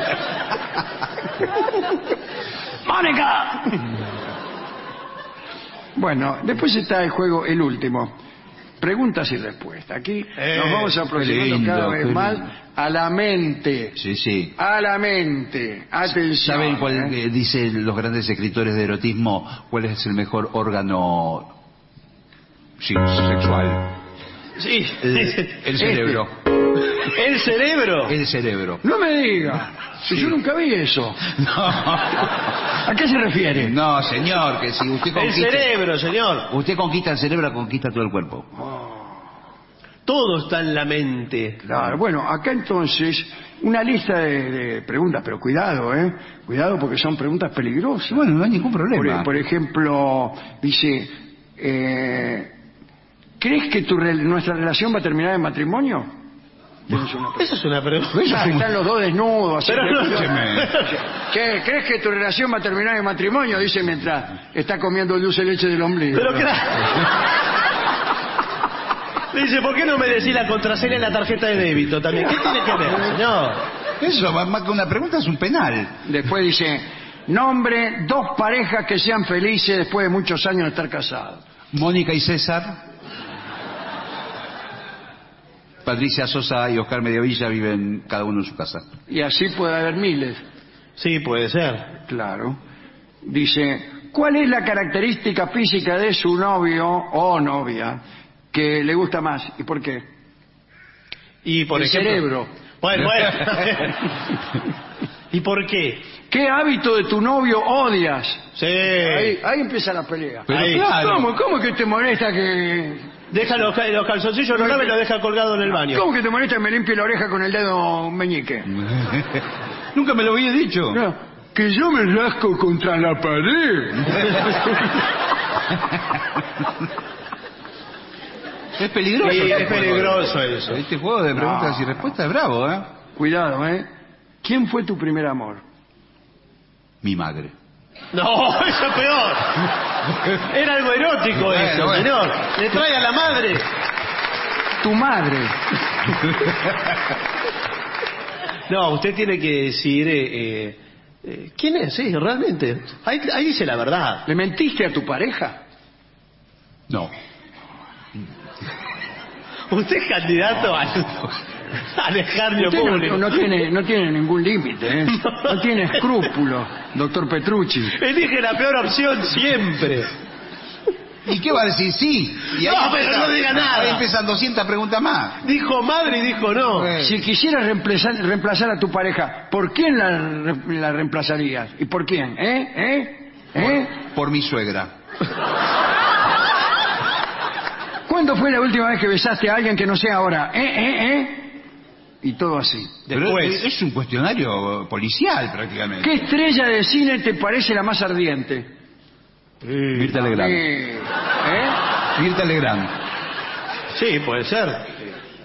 ¡Mónica! Bueno, después está el juego, el último. Preguntas y respuestas. Aquí Eh, nos vamos aproximando lindo, cada vez qué más lindo. a la mente. Sí, sí. A la mente. Atención. ¿Saben cuál eh? eh, dicen los grandes escritores de erotismo? ¿Cuál es el mejor órgano sí, sexual? Sí. El, el cerebro. ¿El cerebro? El cerebro. No me diga. Si yo nunca vi eso. No. ¿A qué se refiere? No, señor, que si usted El conquista... cerebro, señor. Usted conquista el cerebro, conquista todo el cuerpo. Todo está en la mente. Claro, bueno, acá entonces una lista de, de preguntas, pero cuidado, ¿eh? Cuidado porque son preguntas peligrosas. Bueno, no hay ningún Por, problema. por ejemplo, dice, eh, ¿crees que tu re- nuestra relación va a terminar en matrimonio? Tienes una pregunta. Esa es una pregunta. Ah, están los dos desnudos. así. Pero no- Escúcheme. Che, ¿crees que tu relación va a terminar en matrimonio? Dice mientras está comiendo el dulce de leche del ombligo. Pero qué Dice, ¿por qué no me decís la contraseña de la tarjeta de débito también? ¿Qué tiene que ver, señor? Eso, más más que una pregunta, es un penal. Después dice, nombre dos parejas que sean felices después de muchos años de estar casados. Mónica y César. Patricia Sosa y Oscar Mediavilla viven cada uno en su casa. Y así puede haber miles. Sí, puede ser. Claro. Dice, ¿cuál es la característica física de su novio o novia que le gusta más? ¿Y por qué? Y por El ejemplo... cerebro. Bueno, bueno. ¿Y por qué? ¿Qué hábito de tu novio odias? Sí. Ahí, ahí empieza la pelea. Pero Ahí. claro. ¿Cómo, ¿Cómo que te molesta que... Deja los, ca- los calzoncillos, no lave y los deja colgado en el baño. ¿Cómo que te molesta que me limpie la oreja con el dedo meñique? Nunca me lo había dicho. No, que yo me rasco contra la pared. Es peligroso. Sí, este es juego. peligroso eso. Este juego de preguntas No. y respuestas es bravo, ¿eh? Cuidado, ¿eh? ¿Quién fue tu primer amor? Mi madre. No, eso es peor. Era algo erótico Bueno, eso, bueno. señor. Le trae a la madre. Tu madre. No, usted tiene que decir... eh, eh, eh, ¿quién es? Sí, realmente. Ahí, ahí dice la verdad. ¿Le mentiste a tu pareja? No. Usted es candidato al, al escarnio Usted público. no, no tiene, no tiene ningún límite, ¿eh? No tiene escrúpulos, doctor Petrucci. Elige la peor opción siempre. ¿Y qué va a decir? Sí. Y No, pero no diga nada. Ahí empiezan doscientas preguntas más. Dijo madre y dijo no. Bueno. Si quisieras reemplazar, reemplazar a tu pareja, ¿por quién la, re- la reemplazarías? ¿Y por quién? ¿Eh? ¿Eh? ¿Eh? Por mi suegra. ¿Cuándo fue la última vez que besaste a alguien que no sea ahora? ¿Eh? ¿Eh? ¿Eh? Y todo así. Pero Después. es, es un cuestionario policial prácticamente. ¿Qué estrella de cine te parece la más ardiente? Mirta Legrand. Eh, ¿eh? Mirta Legrand. Sí, puede ser.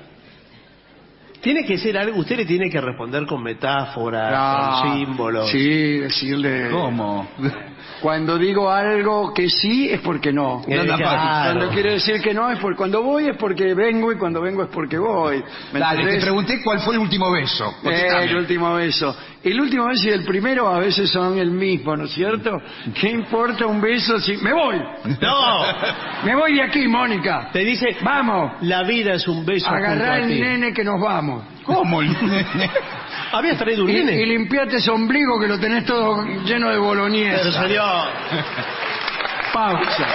Tiene que ser algo, usted le tiene que responder con metáforas, Ah, con símbolos. Sí, decirle... ¿Cómo? Cuando digo algo que sí es porque no. Eh, No, no, claro. Cuando quiere decir que no es porque cuando voy es porque vengo y cuando vengo es porque voy. ¿Me Dale, te entendés? pregunté cuál fue el último beso. Eh, Contestame. el último beso. el último beso y el primero a veces son el mismo, ¿no es cierto? ¿Qué importa un beso si... ¡Me voy! ¡No! ¡Me voy de aquí, Mónica! Te dice... ¡Vamos! La vida es un beso. Agarrá el nene que nos vamos. ¿Cómo el nene? ¿Habías traído un y, nene? Y limpiate ese ombligo que lo tenés todo lleno de boloñesa. Pero señor... Pausa.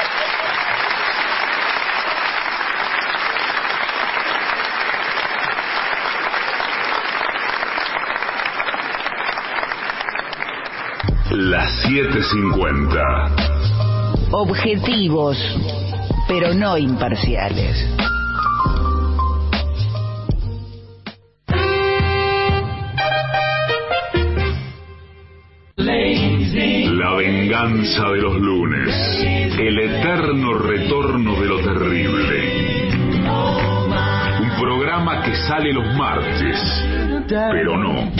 Las siete cincuenta. Objetivos, pero no imparciales. La venganza de los lunes. El eterno retorno de lo terrible. Un programa que sale los martes, pero no.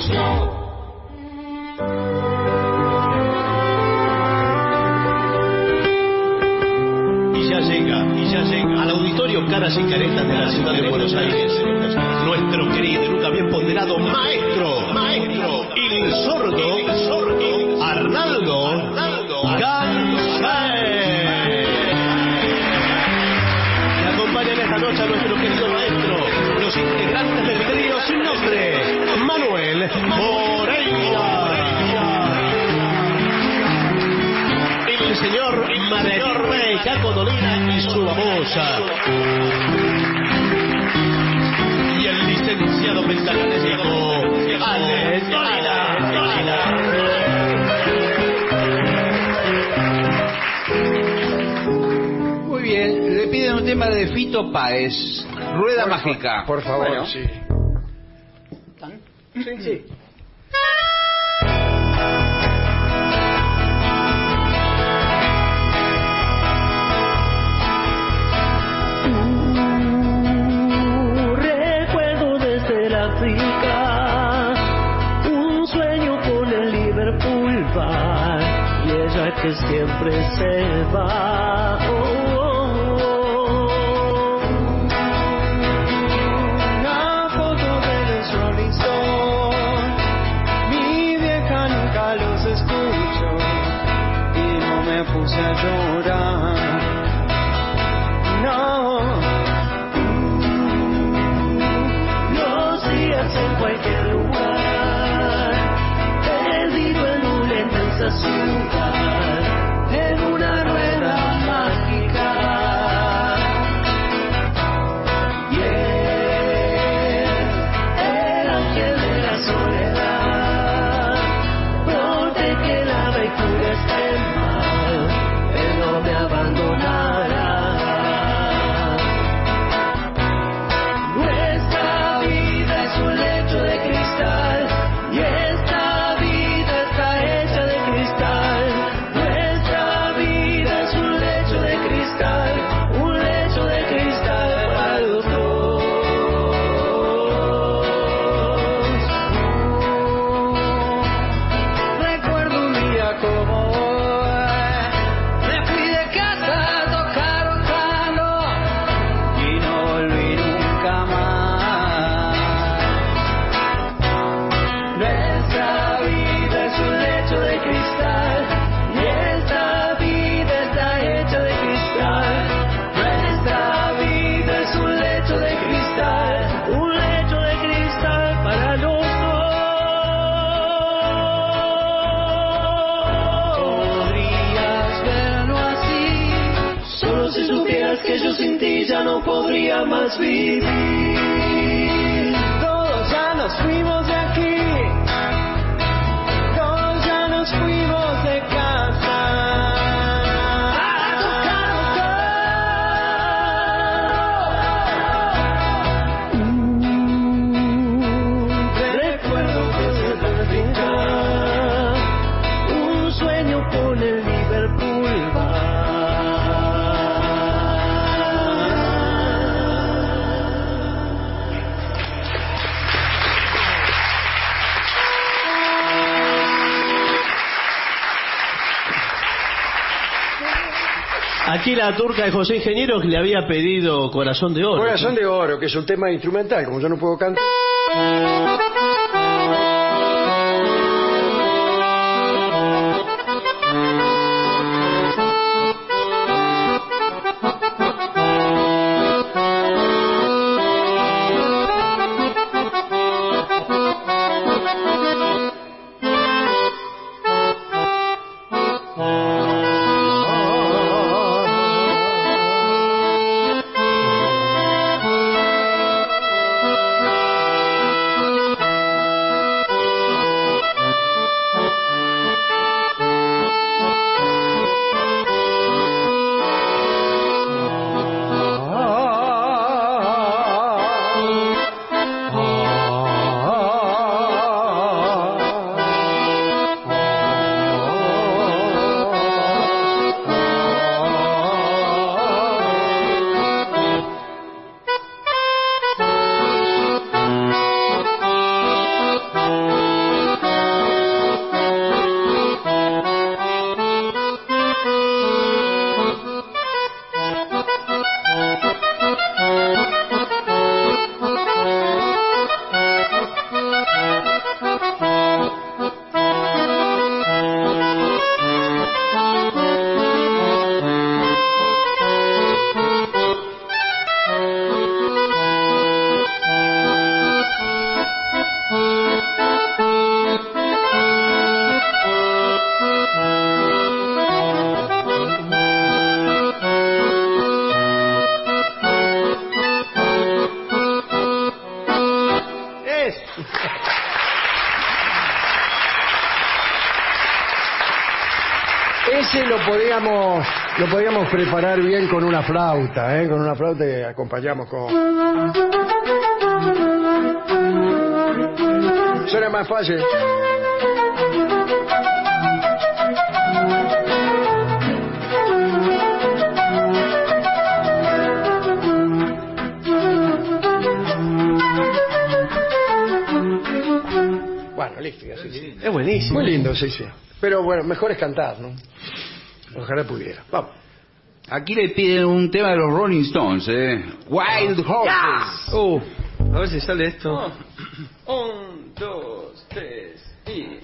Y ya llega, y ya llega al auditorio Caras y Caretas de la ciudad de Buenos Aires, nuestro querido y nunca bien ponderado maestro, maestro, el sordo, el sordo, Arnaldo Gansay. Me acompañan esta noche a nuestro querido maestro, los integrantes del trío sin nombre, Manuel Moreira. El señor Manuel Caco Dolina y su babosa. Y el licenciado Pentacales llegó Ale Dolina. Muy bien, le piden un tema de Fito Páez, Rueda Mágica. Por favor, Bueno. sí. Sí, sí. Recuerdo desde la África un sueño con el Liverpool bar y ella que siempre se va. Oh, oh, oh. Una foto de los Rolling Stones, mi vieja nunca los escuchó y no me puse a llorar. No. En cualquier lugar, perdido en una intensa ciudad, en una rueda mágica. Y él, el ángel de la soledad, protege la aventura esté mal, él no me abandonará. Que yo sin ti ya no podría más vivir. Todos ya nos fuimos de aquí, todos ya nos fuimos de casa. Mm, recuerdo que se termina un sueño con el Liverpool bar. Aquí la turca de José Ingeniero que le había pedido Corazón de Oro. Corazón de Oro, que es un tema instrumental, como yo no puedo cantar. ese lo podíamos, lo podíamos preparar bien con una flauta, ¿eh? Con una flauta que acompañamos con... Suena más fácil. Bueno, listo, así, sí. Es buenísimo. Muy lindo, sí, sí. Pero bueno, mejor es cantar, ¿no? Ojalá pudiera. Vamos. Aquí le piden un tema de los Rolling Stones, ¿eh? Wild Horses. Uh, a ver si sale esto. Un, dos, tres y...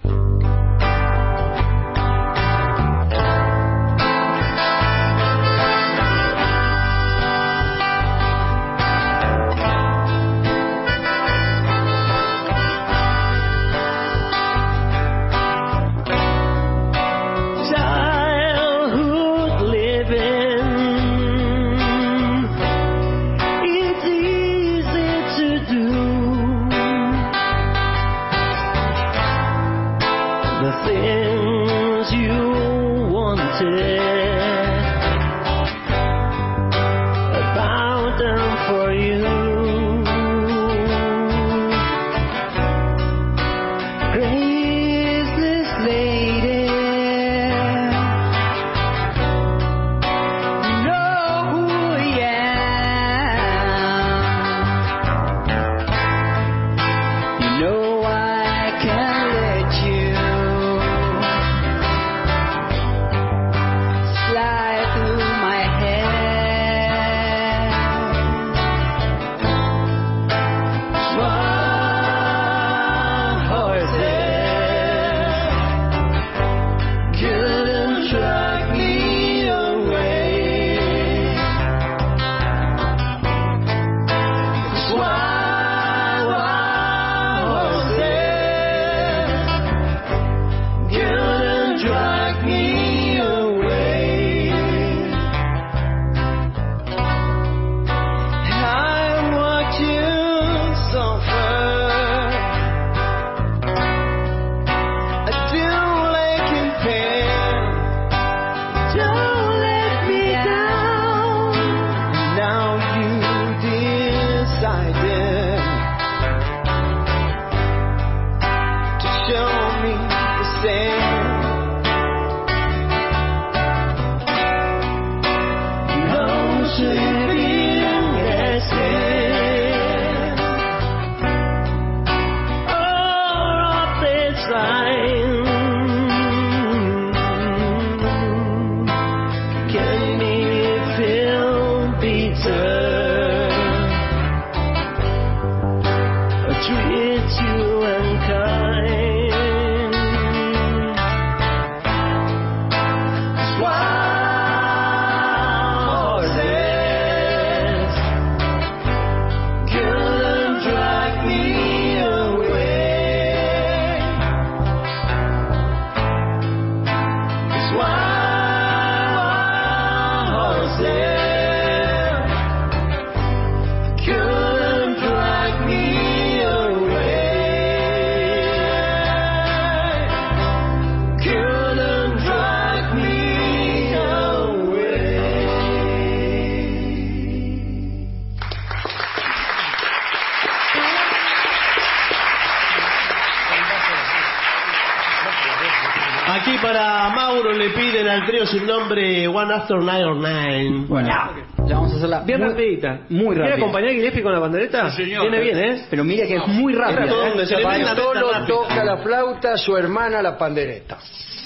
Aquí para Mauro le piden al trío sin nombre One After Nine or Nine. Bueno, ya vamos a hacerla bien muy, rapidita. Muy rápida. ¿Quiere acompañar a Gillespie con la bandereta? Sí, señor. Viene bien, ¿eh? Pero mira que es muy rápida. Todo ¿eh? donde se le Para prenda, solo prenda toca la flauta, su hermana la pandereta.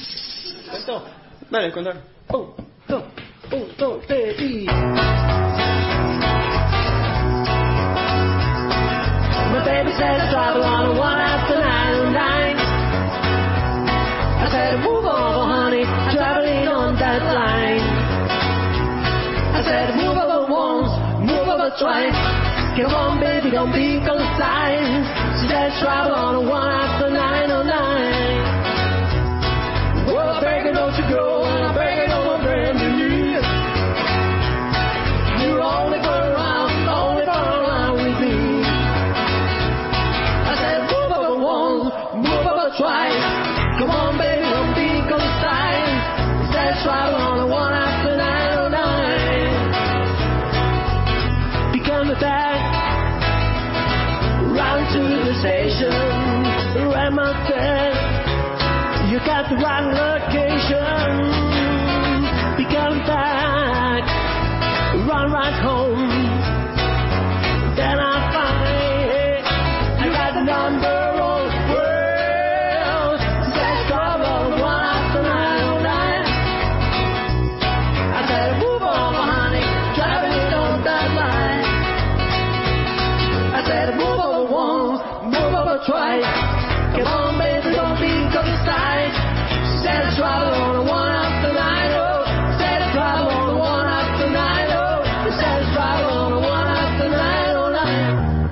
¿Cuánto? Dale, contar. Un, dos, un, dos, tres y... My baby said I travel on a one after nine and nine. I said move over, honey, traveling on that line. I said move over once, move over twice. Come on, baby, don't be concise. She said travel on a one after nine oh nine. Well, I beg you, don't you go, and I beg you, don't abandon me. You're only for around, only for around with me. I said move over once, move over twice. Come on, baby, don't be concise. back, run to the station, write my bed. You got the right location. Be coming back, run right home. Then I find I got the number of the world. Says trouble one after nine oh nine. I said move over, honey, driving it on that line. I said move over once, move over twice. Come on, baby, don't be cause it's tight. She said it's trouble on the one after nine oh. Said it's trouble on the one after nine oh. She said it's trouble on the one after nine oh nine.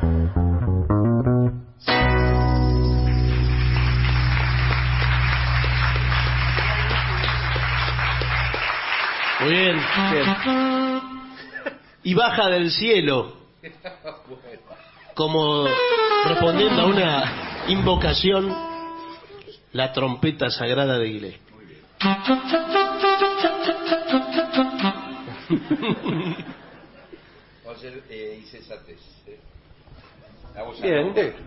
Muy bien. Bien. Y baja del cielo, como respondiendo a una invocación, la trompeta sagrada de Gillespie. Vamos a hacer eh, insensates. ¿eh? Bien, de.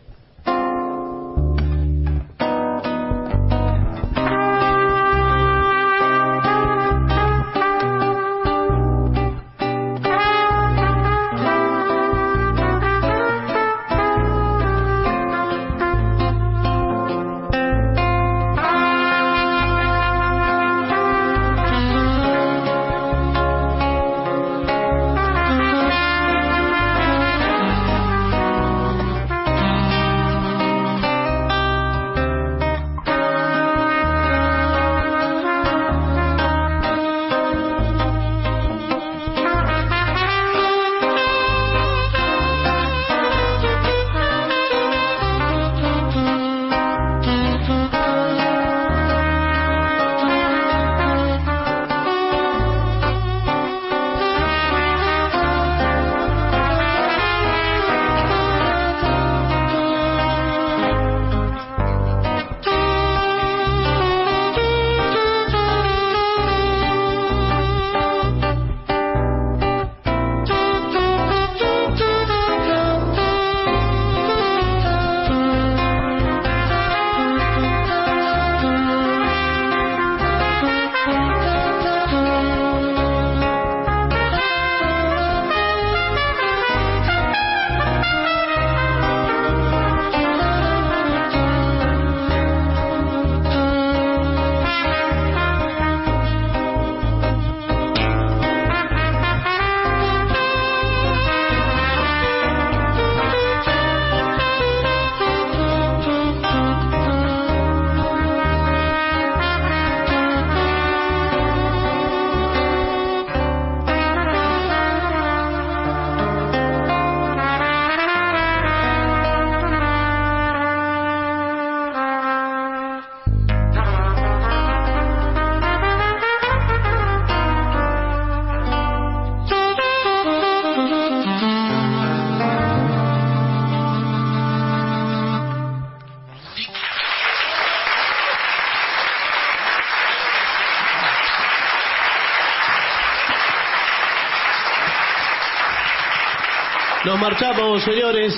Nos marchamos, señores.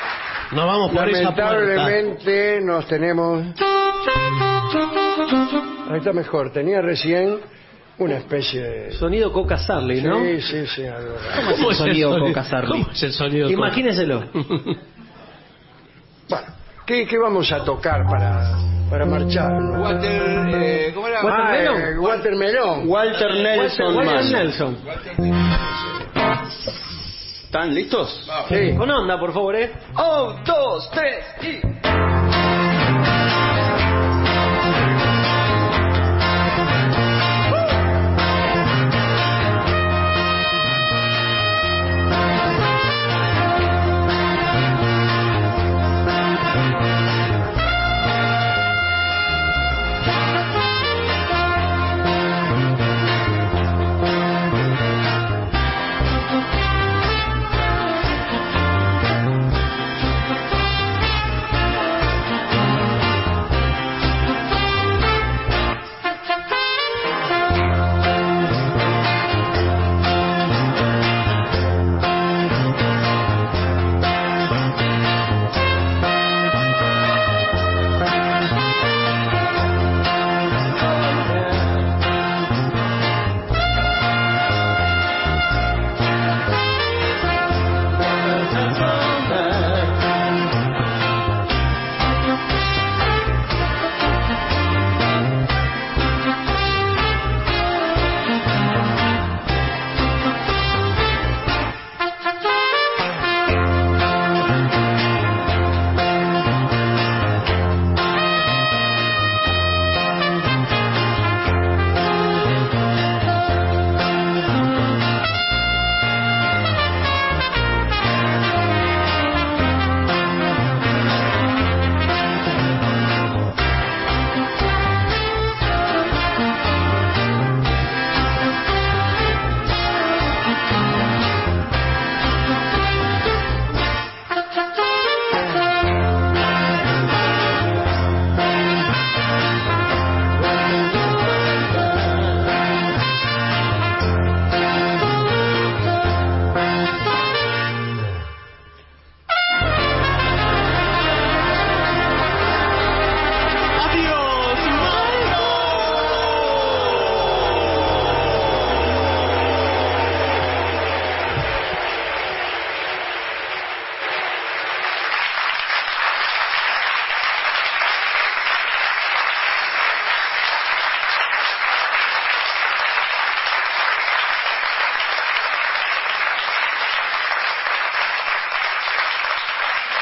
Nos vamos por esa puerta. Lamentablemente nos tenemos... Ahí está mejor. Tenía recién una especie de... Sonido Coca Sarli, ¿no? Sí, sí, sí. Algo ¿Cómo es el sonido Coca Sarli? ¿Cómo es el sonido? Imagínenselo. Bueno, ¿qué, qué vamos a tocar para, para marchar? Water, eh, ¿cómo era? Ah, eh, Watermelon. Walter Nelson. Walter más. Nelson. ¿Están listos? Sí. Con onda, por favor, ¿eh? Un, dos, tres y...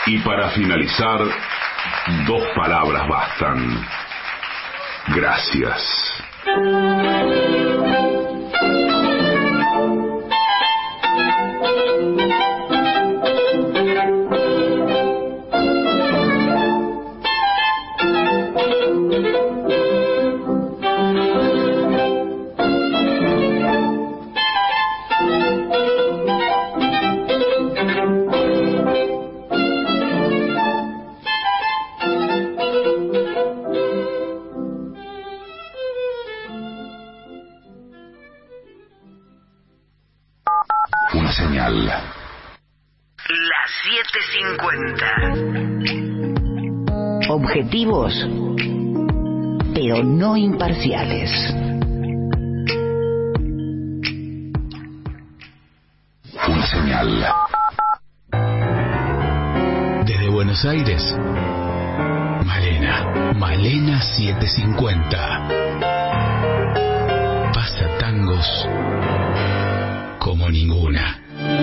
Y para finalizar, dos palabras bastan. Gracias. Una señal. Las siete cincuenta. Objetivos, pero no imparciales. Una señal. Desde Buenos Aires, Malena, Malena setecientos cincuenta. Pasa tangos como ninguna.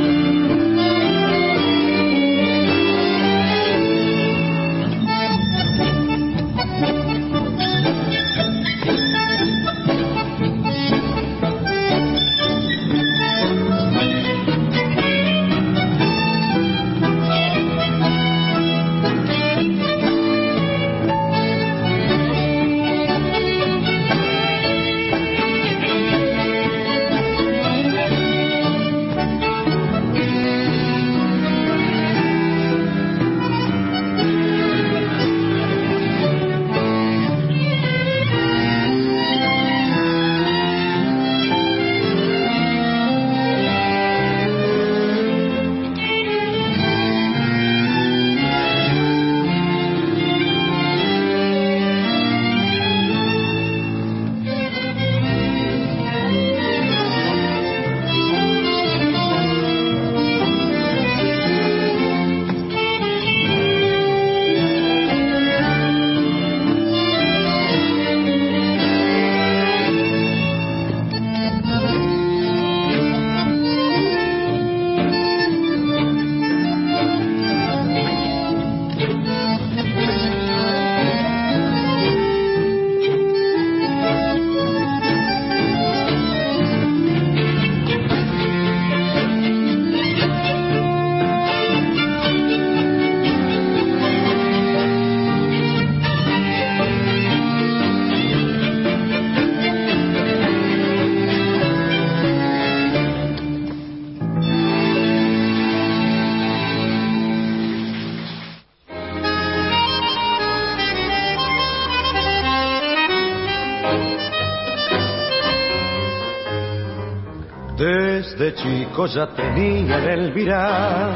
Desde chico ya tenía en el virar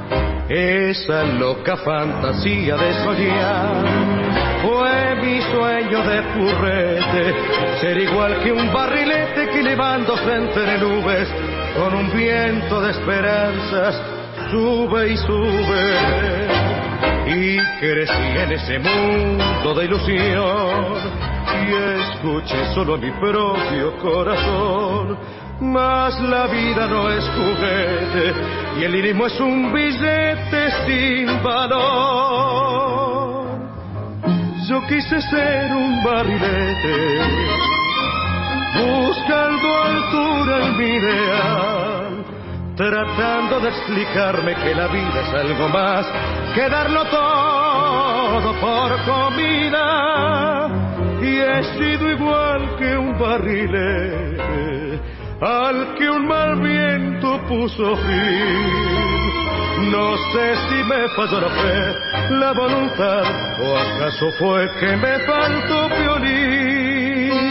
esa loca fantasía de soñar. Fue mi sueño de purrete ser igual que un barrilete que elevándose entre nubes con un viento de esperanzas sube y sube. Y crecí en ese mundo de ilusión y escuché solo a mi propio corazón. Mas la vida no es juguete y el lirismo es un billete sin valor. Yo quise ser un barrilete buscando altura en mi ideal, tratando de explicarme que la vida es algo más que darlo todo por comida. Y he sido igual que un barrilete al que un mal viento puso fin. No sé si me falló la fe, la voluntad, o acaso fue que me faltó violín.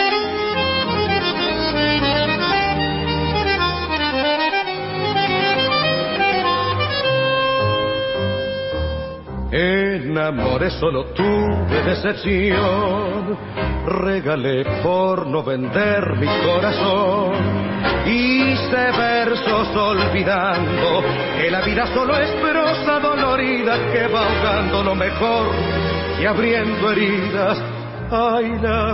En amores solo tuve decepción, regalé por no vender mi corazón. Hice versos olvidando que la vida solo es prosa dolorida que va ahogando lo mejor y abriendo heridas. ¡Ay, la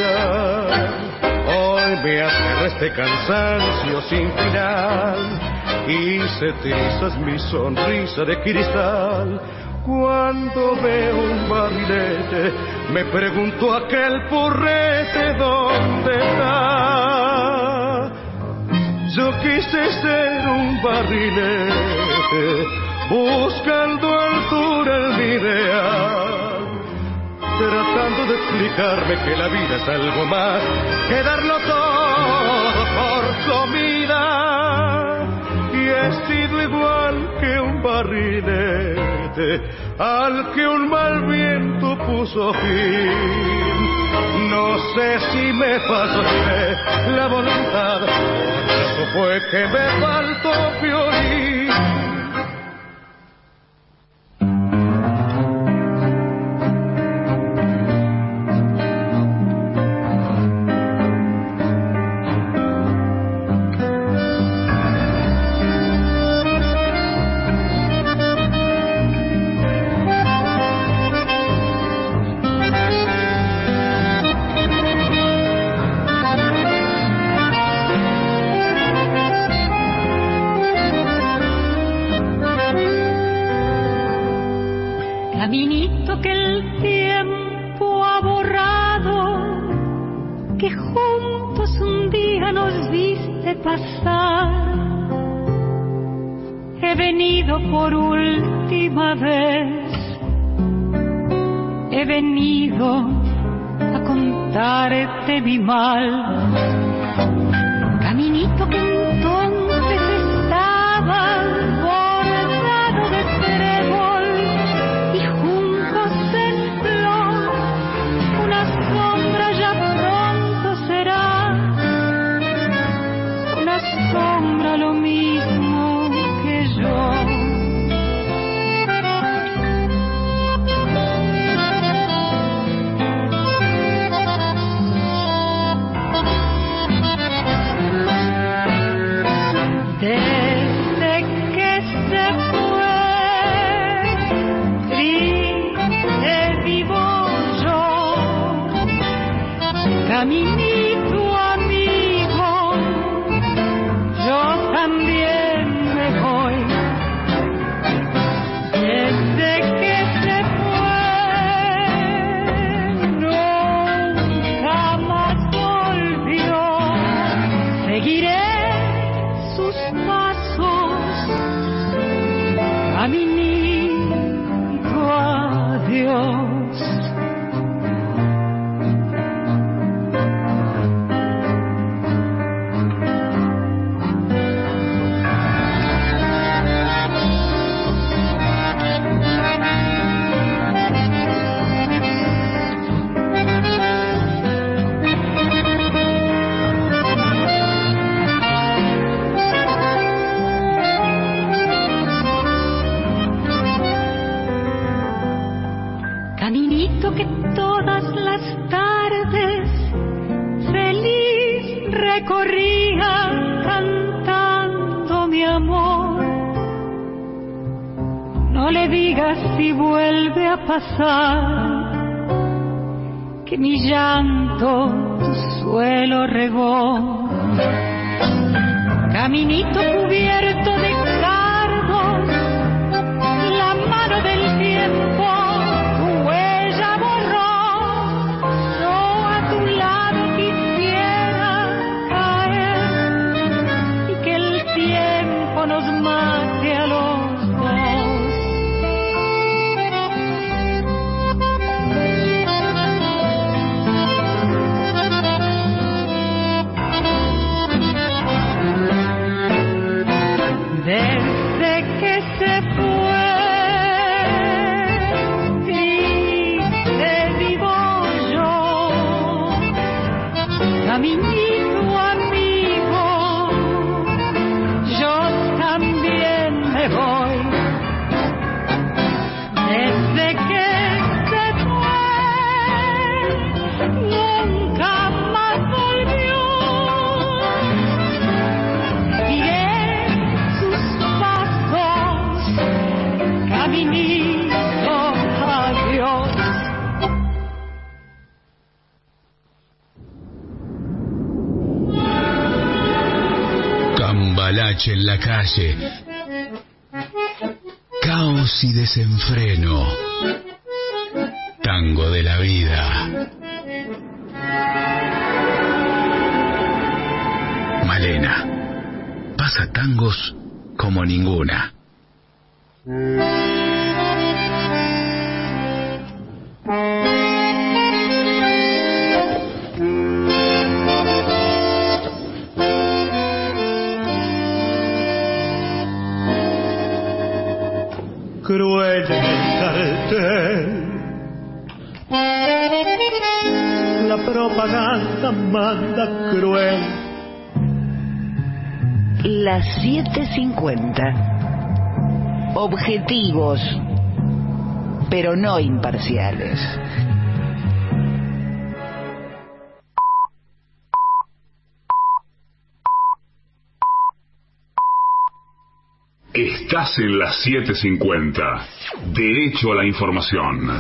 vida! Hoy me aferra este cansancio sin final y se trizas mi sonrisa de cristal. Cuando veo un barrilete, me pregunto aquel porrete dónde está. Yo quise ser un barrilete, buscando altura en mi ideal, tratando de explicarme que la vida es algo más que darlo todo por comida. Y he sido igual que un barrilete al que un mal viento puso fin. No sé si me falté la voluntad, o fue que me faltó violín. Caminito que el tiempo ha borrado, que juntos un día nos viste pasar. He venido por última vez, he venido a contarte mi mal. Caminito que entonces estaba bordado de trébol y juncos en flor, una sombra ya pronto será, una sombra lo mismo que yo. Desde que se fue, triste vivo yo, caminito amigo, yo también me voy. Desde que se fue, nunca más volvió. Seguiré sus pasos, caminito adiós. Caminito que todas las tardes feliz recorría cantando mi amor. No le digas si vuelve a pasar que mi llanto tu suelo regó. Caminito cubierto de cardos, la mano del tiempo nos mate a los dos. Desde que se fue, triste vivo yo, caminito amigo, yo también me voy. Desde que se fue, nunca más volvió. Seguiré sus pasos, caminito adiós. Cambalache. noche en la calle. Caos y desenfreno. Tango de la vida. Malena. Pasa tangos como ninguna. Cruel en el cartel, la propaganda manda cruel. Las siete cincuenta. Objetivos, pero no imparciales. Estás en las siete cincuenta. Derecho a la información.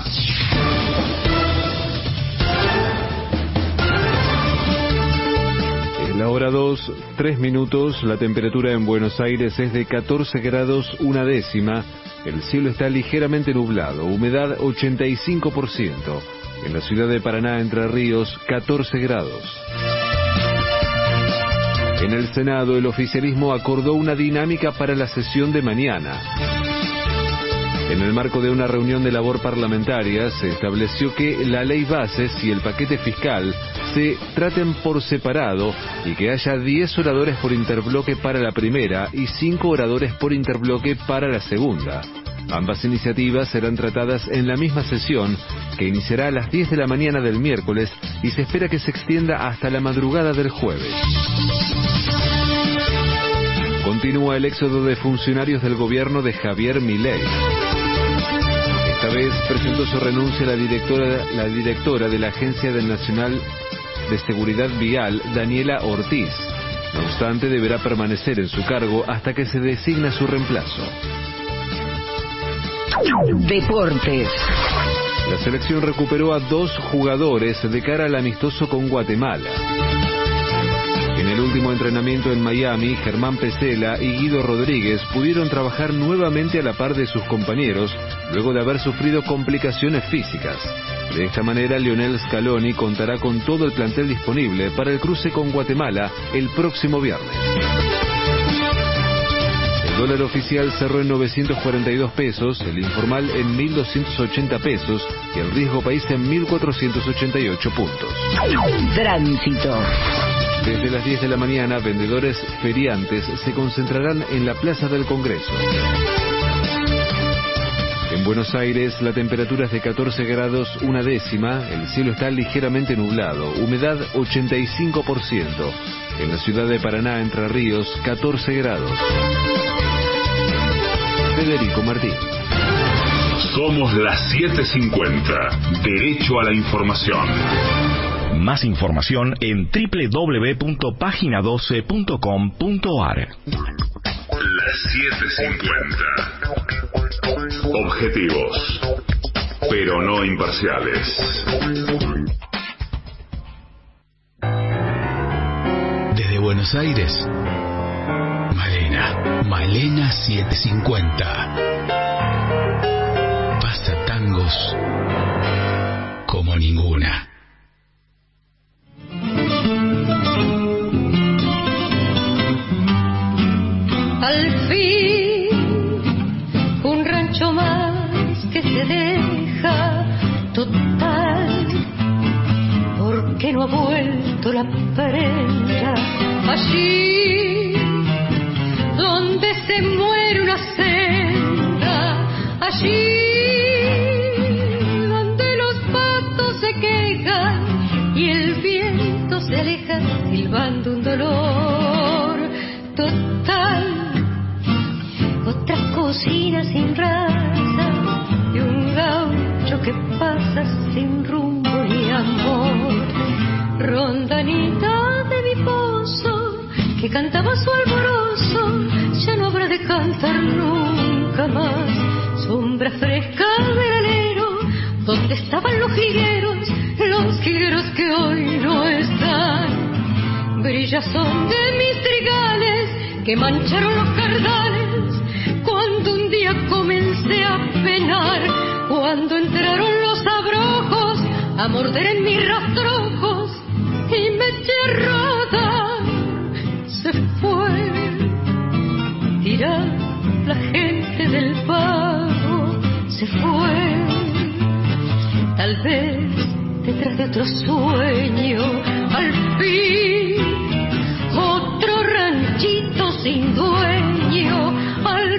Es la hora dos, tres minutos. La temperatura en Buenos Aires es de catorce grados una décima. El cielo está ligeramente nublado. Humedad ochenta y cinco por ciento. En la ciudad de Paraná, Entre Ríos, catorce grados. En el Senado, el oficialismo acordó una dinámica para la sesión de mañana. En el marco de una reunión de labor parlamentaria, se estableció que la ley bases y el paquete fiscal se traten por separado y que haya diez oradores por interbloque para la primera y cinco oradores por interbloque para la segunda. Ambas iniciativas serán tratadas en la misma sesión, que iniciará a las diez de la mañana del miércoles y se espera que se extienda hasta la madrugada del jueves. Continúa el éxodo de funcionarios del gobierno de Javier Milei. Esta vez presentó su renuncia la directora, la directora de la Agencia Nacional de Seguridad Vial, Daniela Ortiz. No obstante, deberá permanecer en su cargo hasta que se designa su reemplazo. Deportes. La selección recuperó a dos jugadores de cara al amistoso con Guatemala. En el último entrenamiento en Miami, Germán Pesela y Guido Rodríguez pudieron trabajar nuevamente a la par de sus compañeros, luego de haber sufrido complicaciones físicas. De esta manera, Lionel Scaloni contará con todo el plantel disponible para el cruce con Guatemala el próximo viernes. El dólar oficial cerró en novecientos cuarenta y dos pesos, el informal en mil doscientos ochenta pesos y el riesgo país en mil cuatrocientos ochenta y ocho puntos. Tránsito. Desde las diez de la mañana, vendedores feriantes se concentrarán en la Plaza del Congreso. En Buenos Aires, la temperatura es de catorce grados una décima, el cielo está ligeramente nublado, humedad ochenta y cinco por ciento. En la ciudad de Paraná, Entre Ríos, catorce grados. Federico Martín. Somos las siete cincuenta. Derecho a la información. Más información en doble u doble u doble u punto página doce punto com punto a r. Las siete cincuenta. Objetivos, pero no imparciales. Desde Buenos Aires, Malena, Malena setecientos cincuenta. Pasa tangos como ninguna. Al fin, un rancho más que se deja total, porque no ha vuelto la prenda allí donde se muere una senda, allí donde los patos se quejan y el viento se aleja silbando un dolor total. Otra cocina sin raza y un gaucho que pasa sin rumbo ni amor. Rondanita de mi pozo que cantaba su alborozo, ya no habrá de cantar nunca más. Sombra fresca del alero donde estaban los jilgueros, los jilgueros que hoy no están. Brillazón de mis trigales que mancharon los cardales, cuando un día comencé a penar, cuando entraron los abrojos a morder en mis rastrojos y me eché a rodar. Se fue tirar la gente del pago, se fue, tal vez detrás de otro sueño, al fin otro ranchito sin dueño, al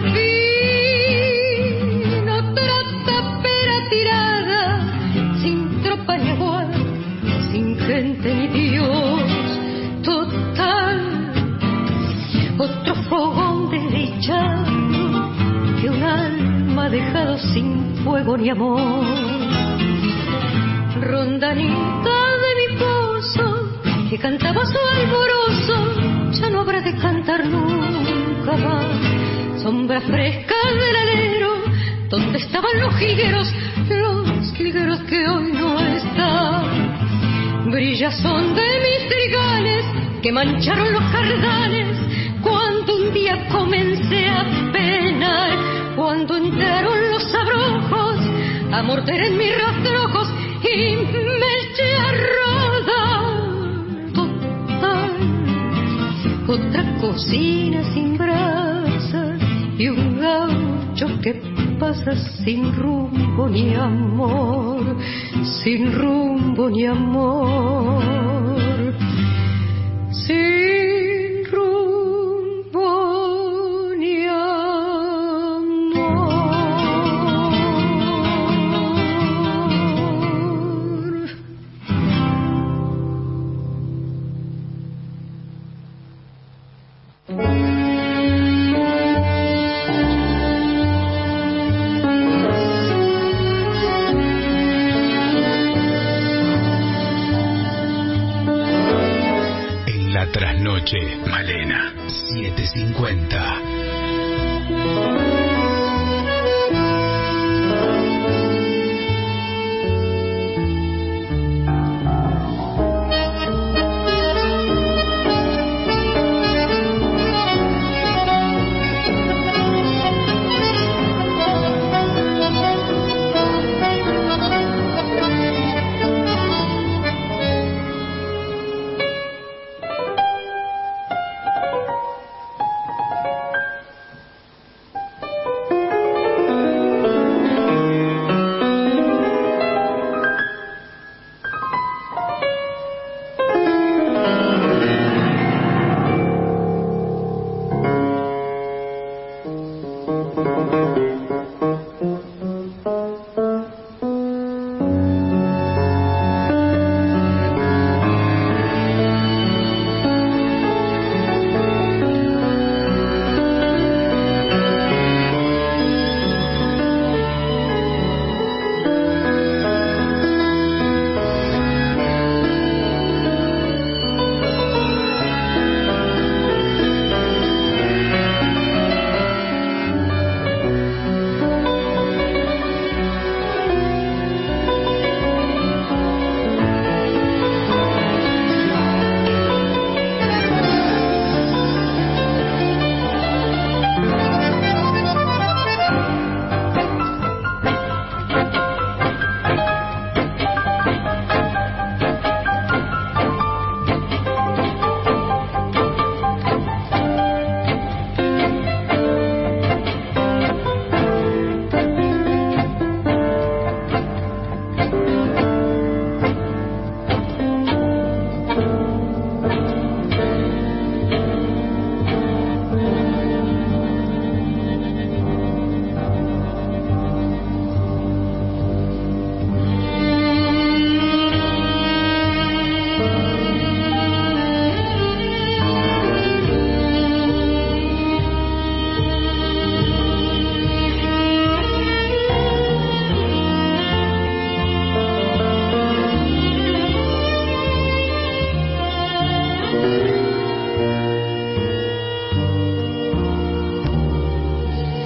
fin otra tapera tirada, sin tropa ni aguada, sin gente ni Dios, total, otro fogón desdichado que un alma ha dejado sin fuego ni amor. Rondanita de mi pozo que cantaba su alborozo, ya no habrá de cantar nunca más. Sombra fresca del alero donde estaban los jilgueros, los jilgueros que hoy no están. Brillazón de mis trigales que mancharon los cardales, cuando un día comencé a penar, cuando entraron los abrojos a morder en mis rastrojos y me eché a rodar. Total, otra cocina sin brasa y un gaucho que pasa sin rumbo ni amor, sin rumbo ni amor, sin rumbo ni amor. Trasnoche, Malena, siete cincuenta.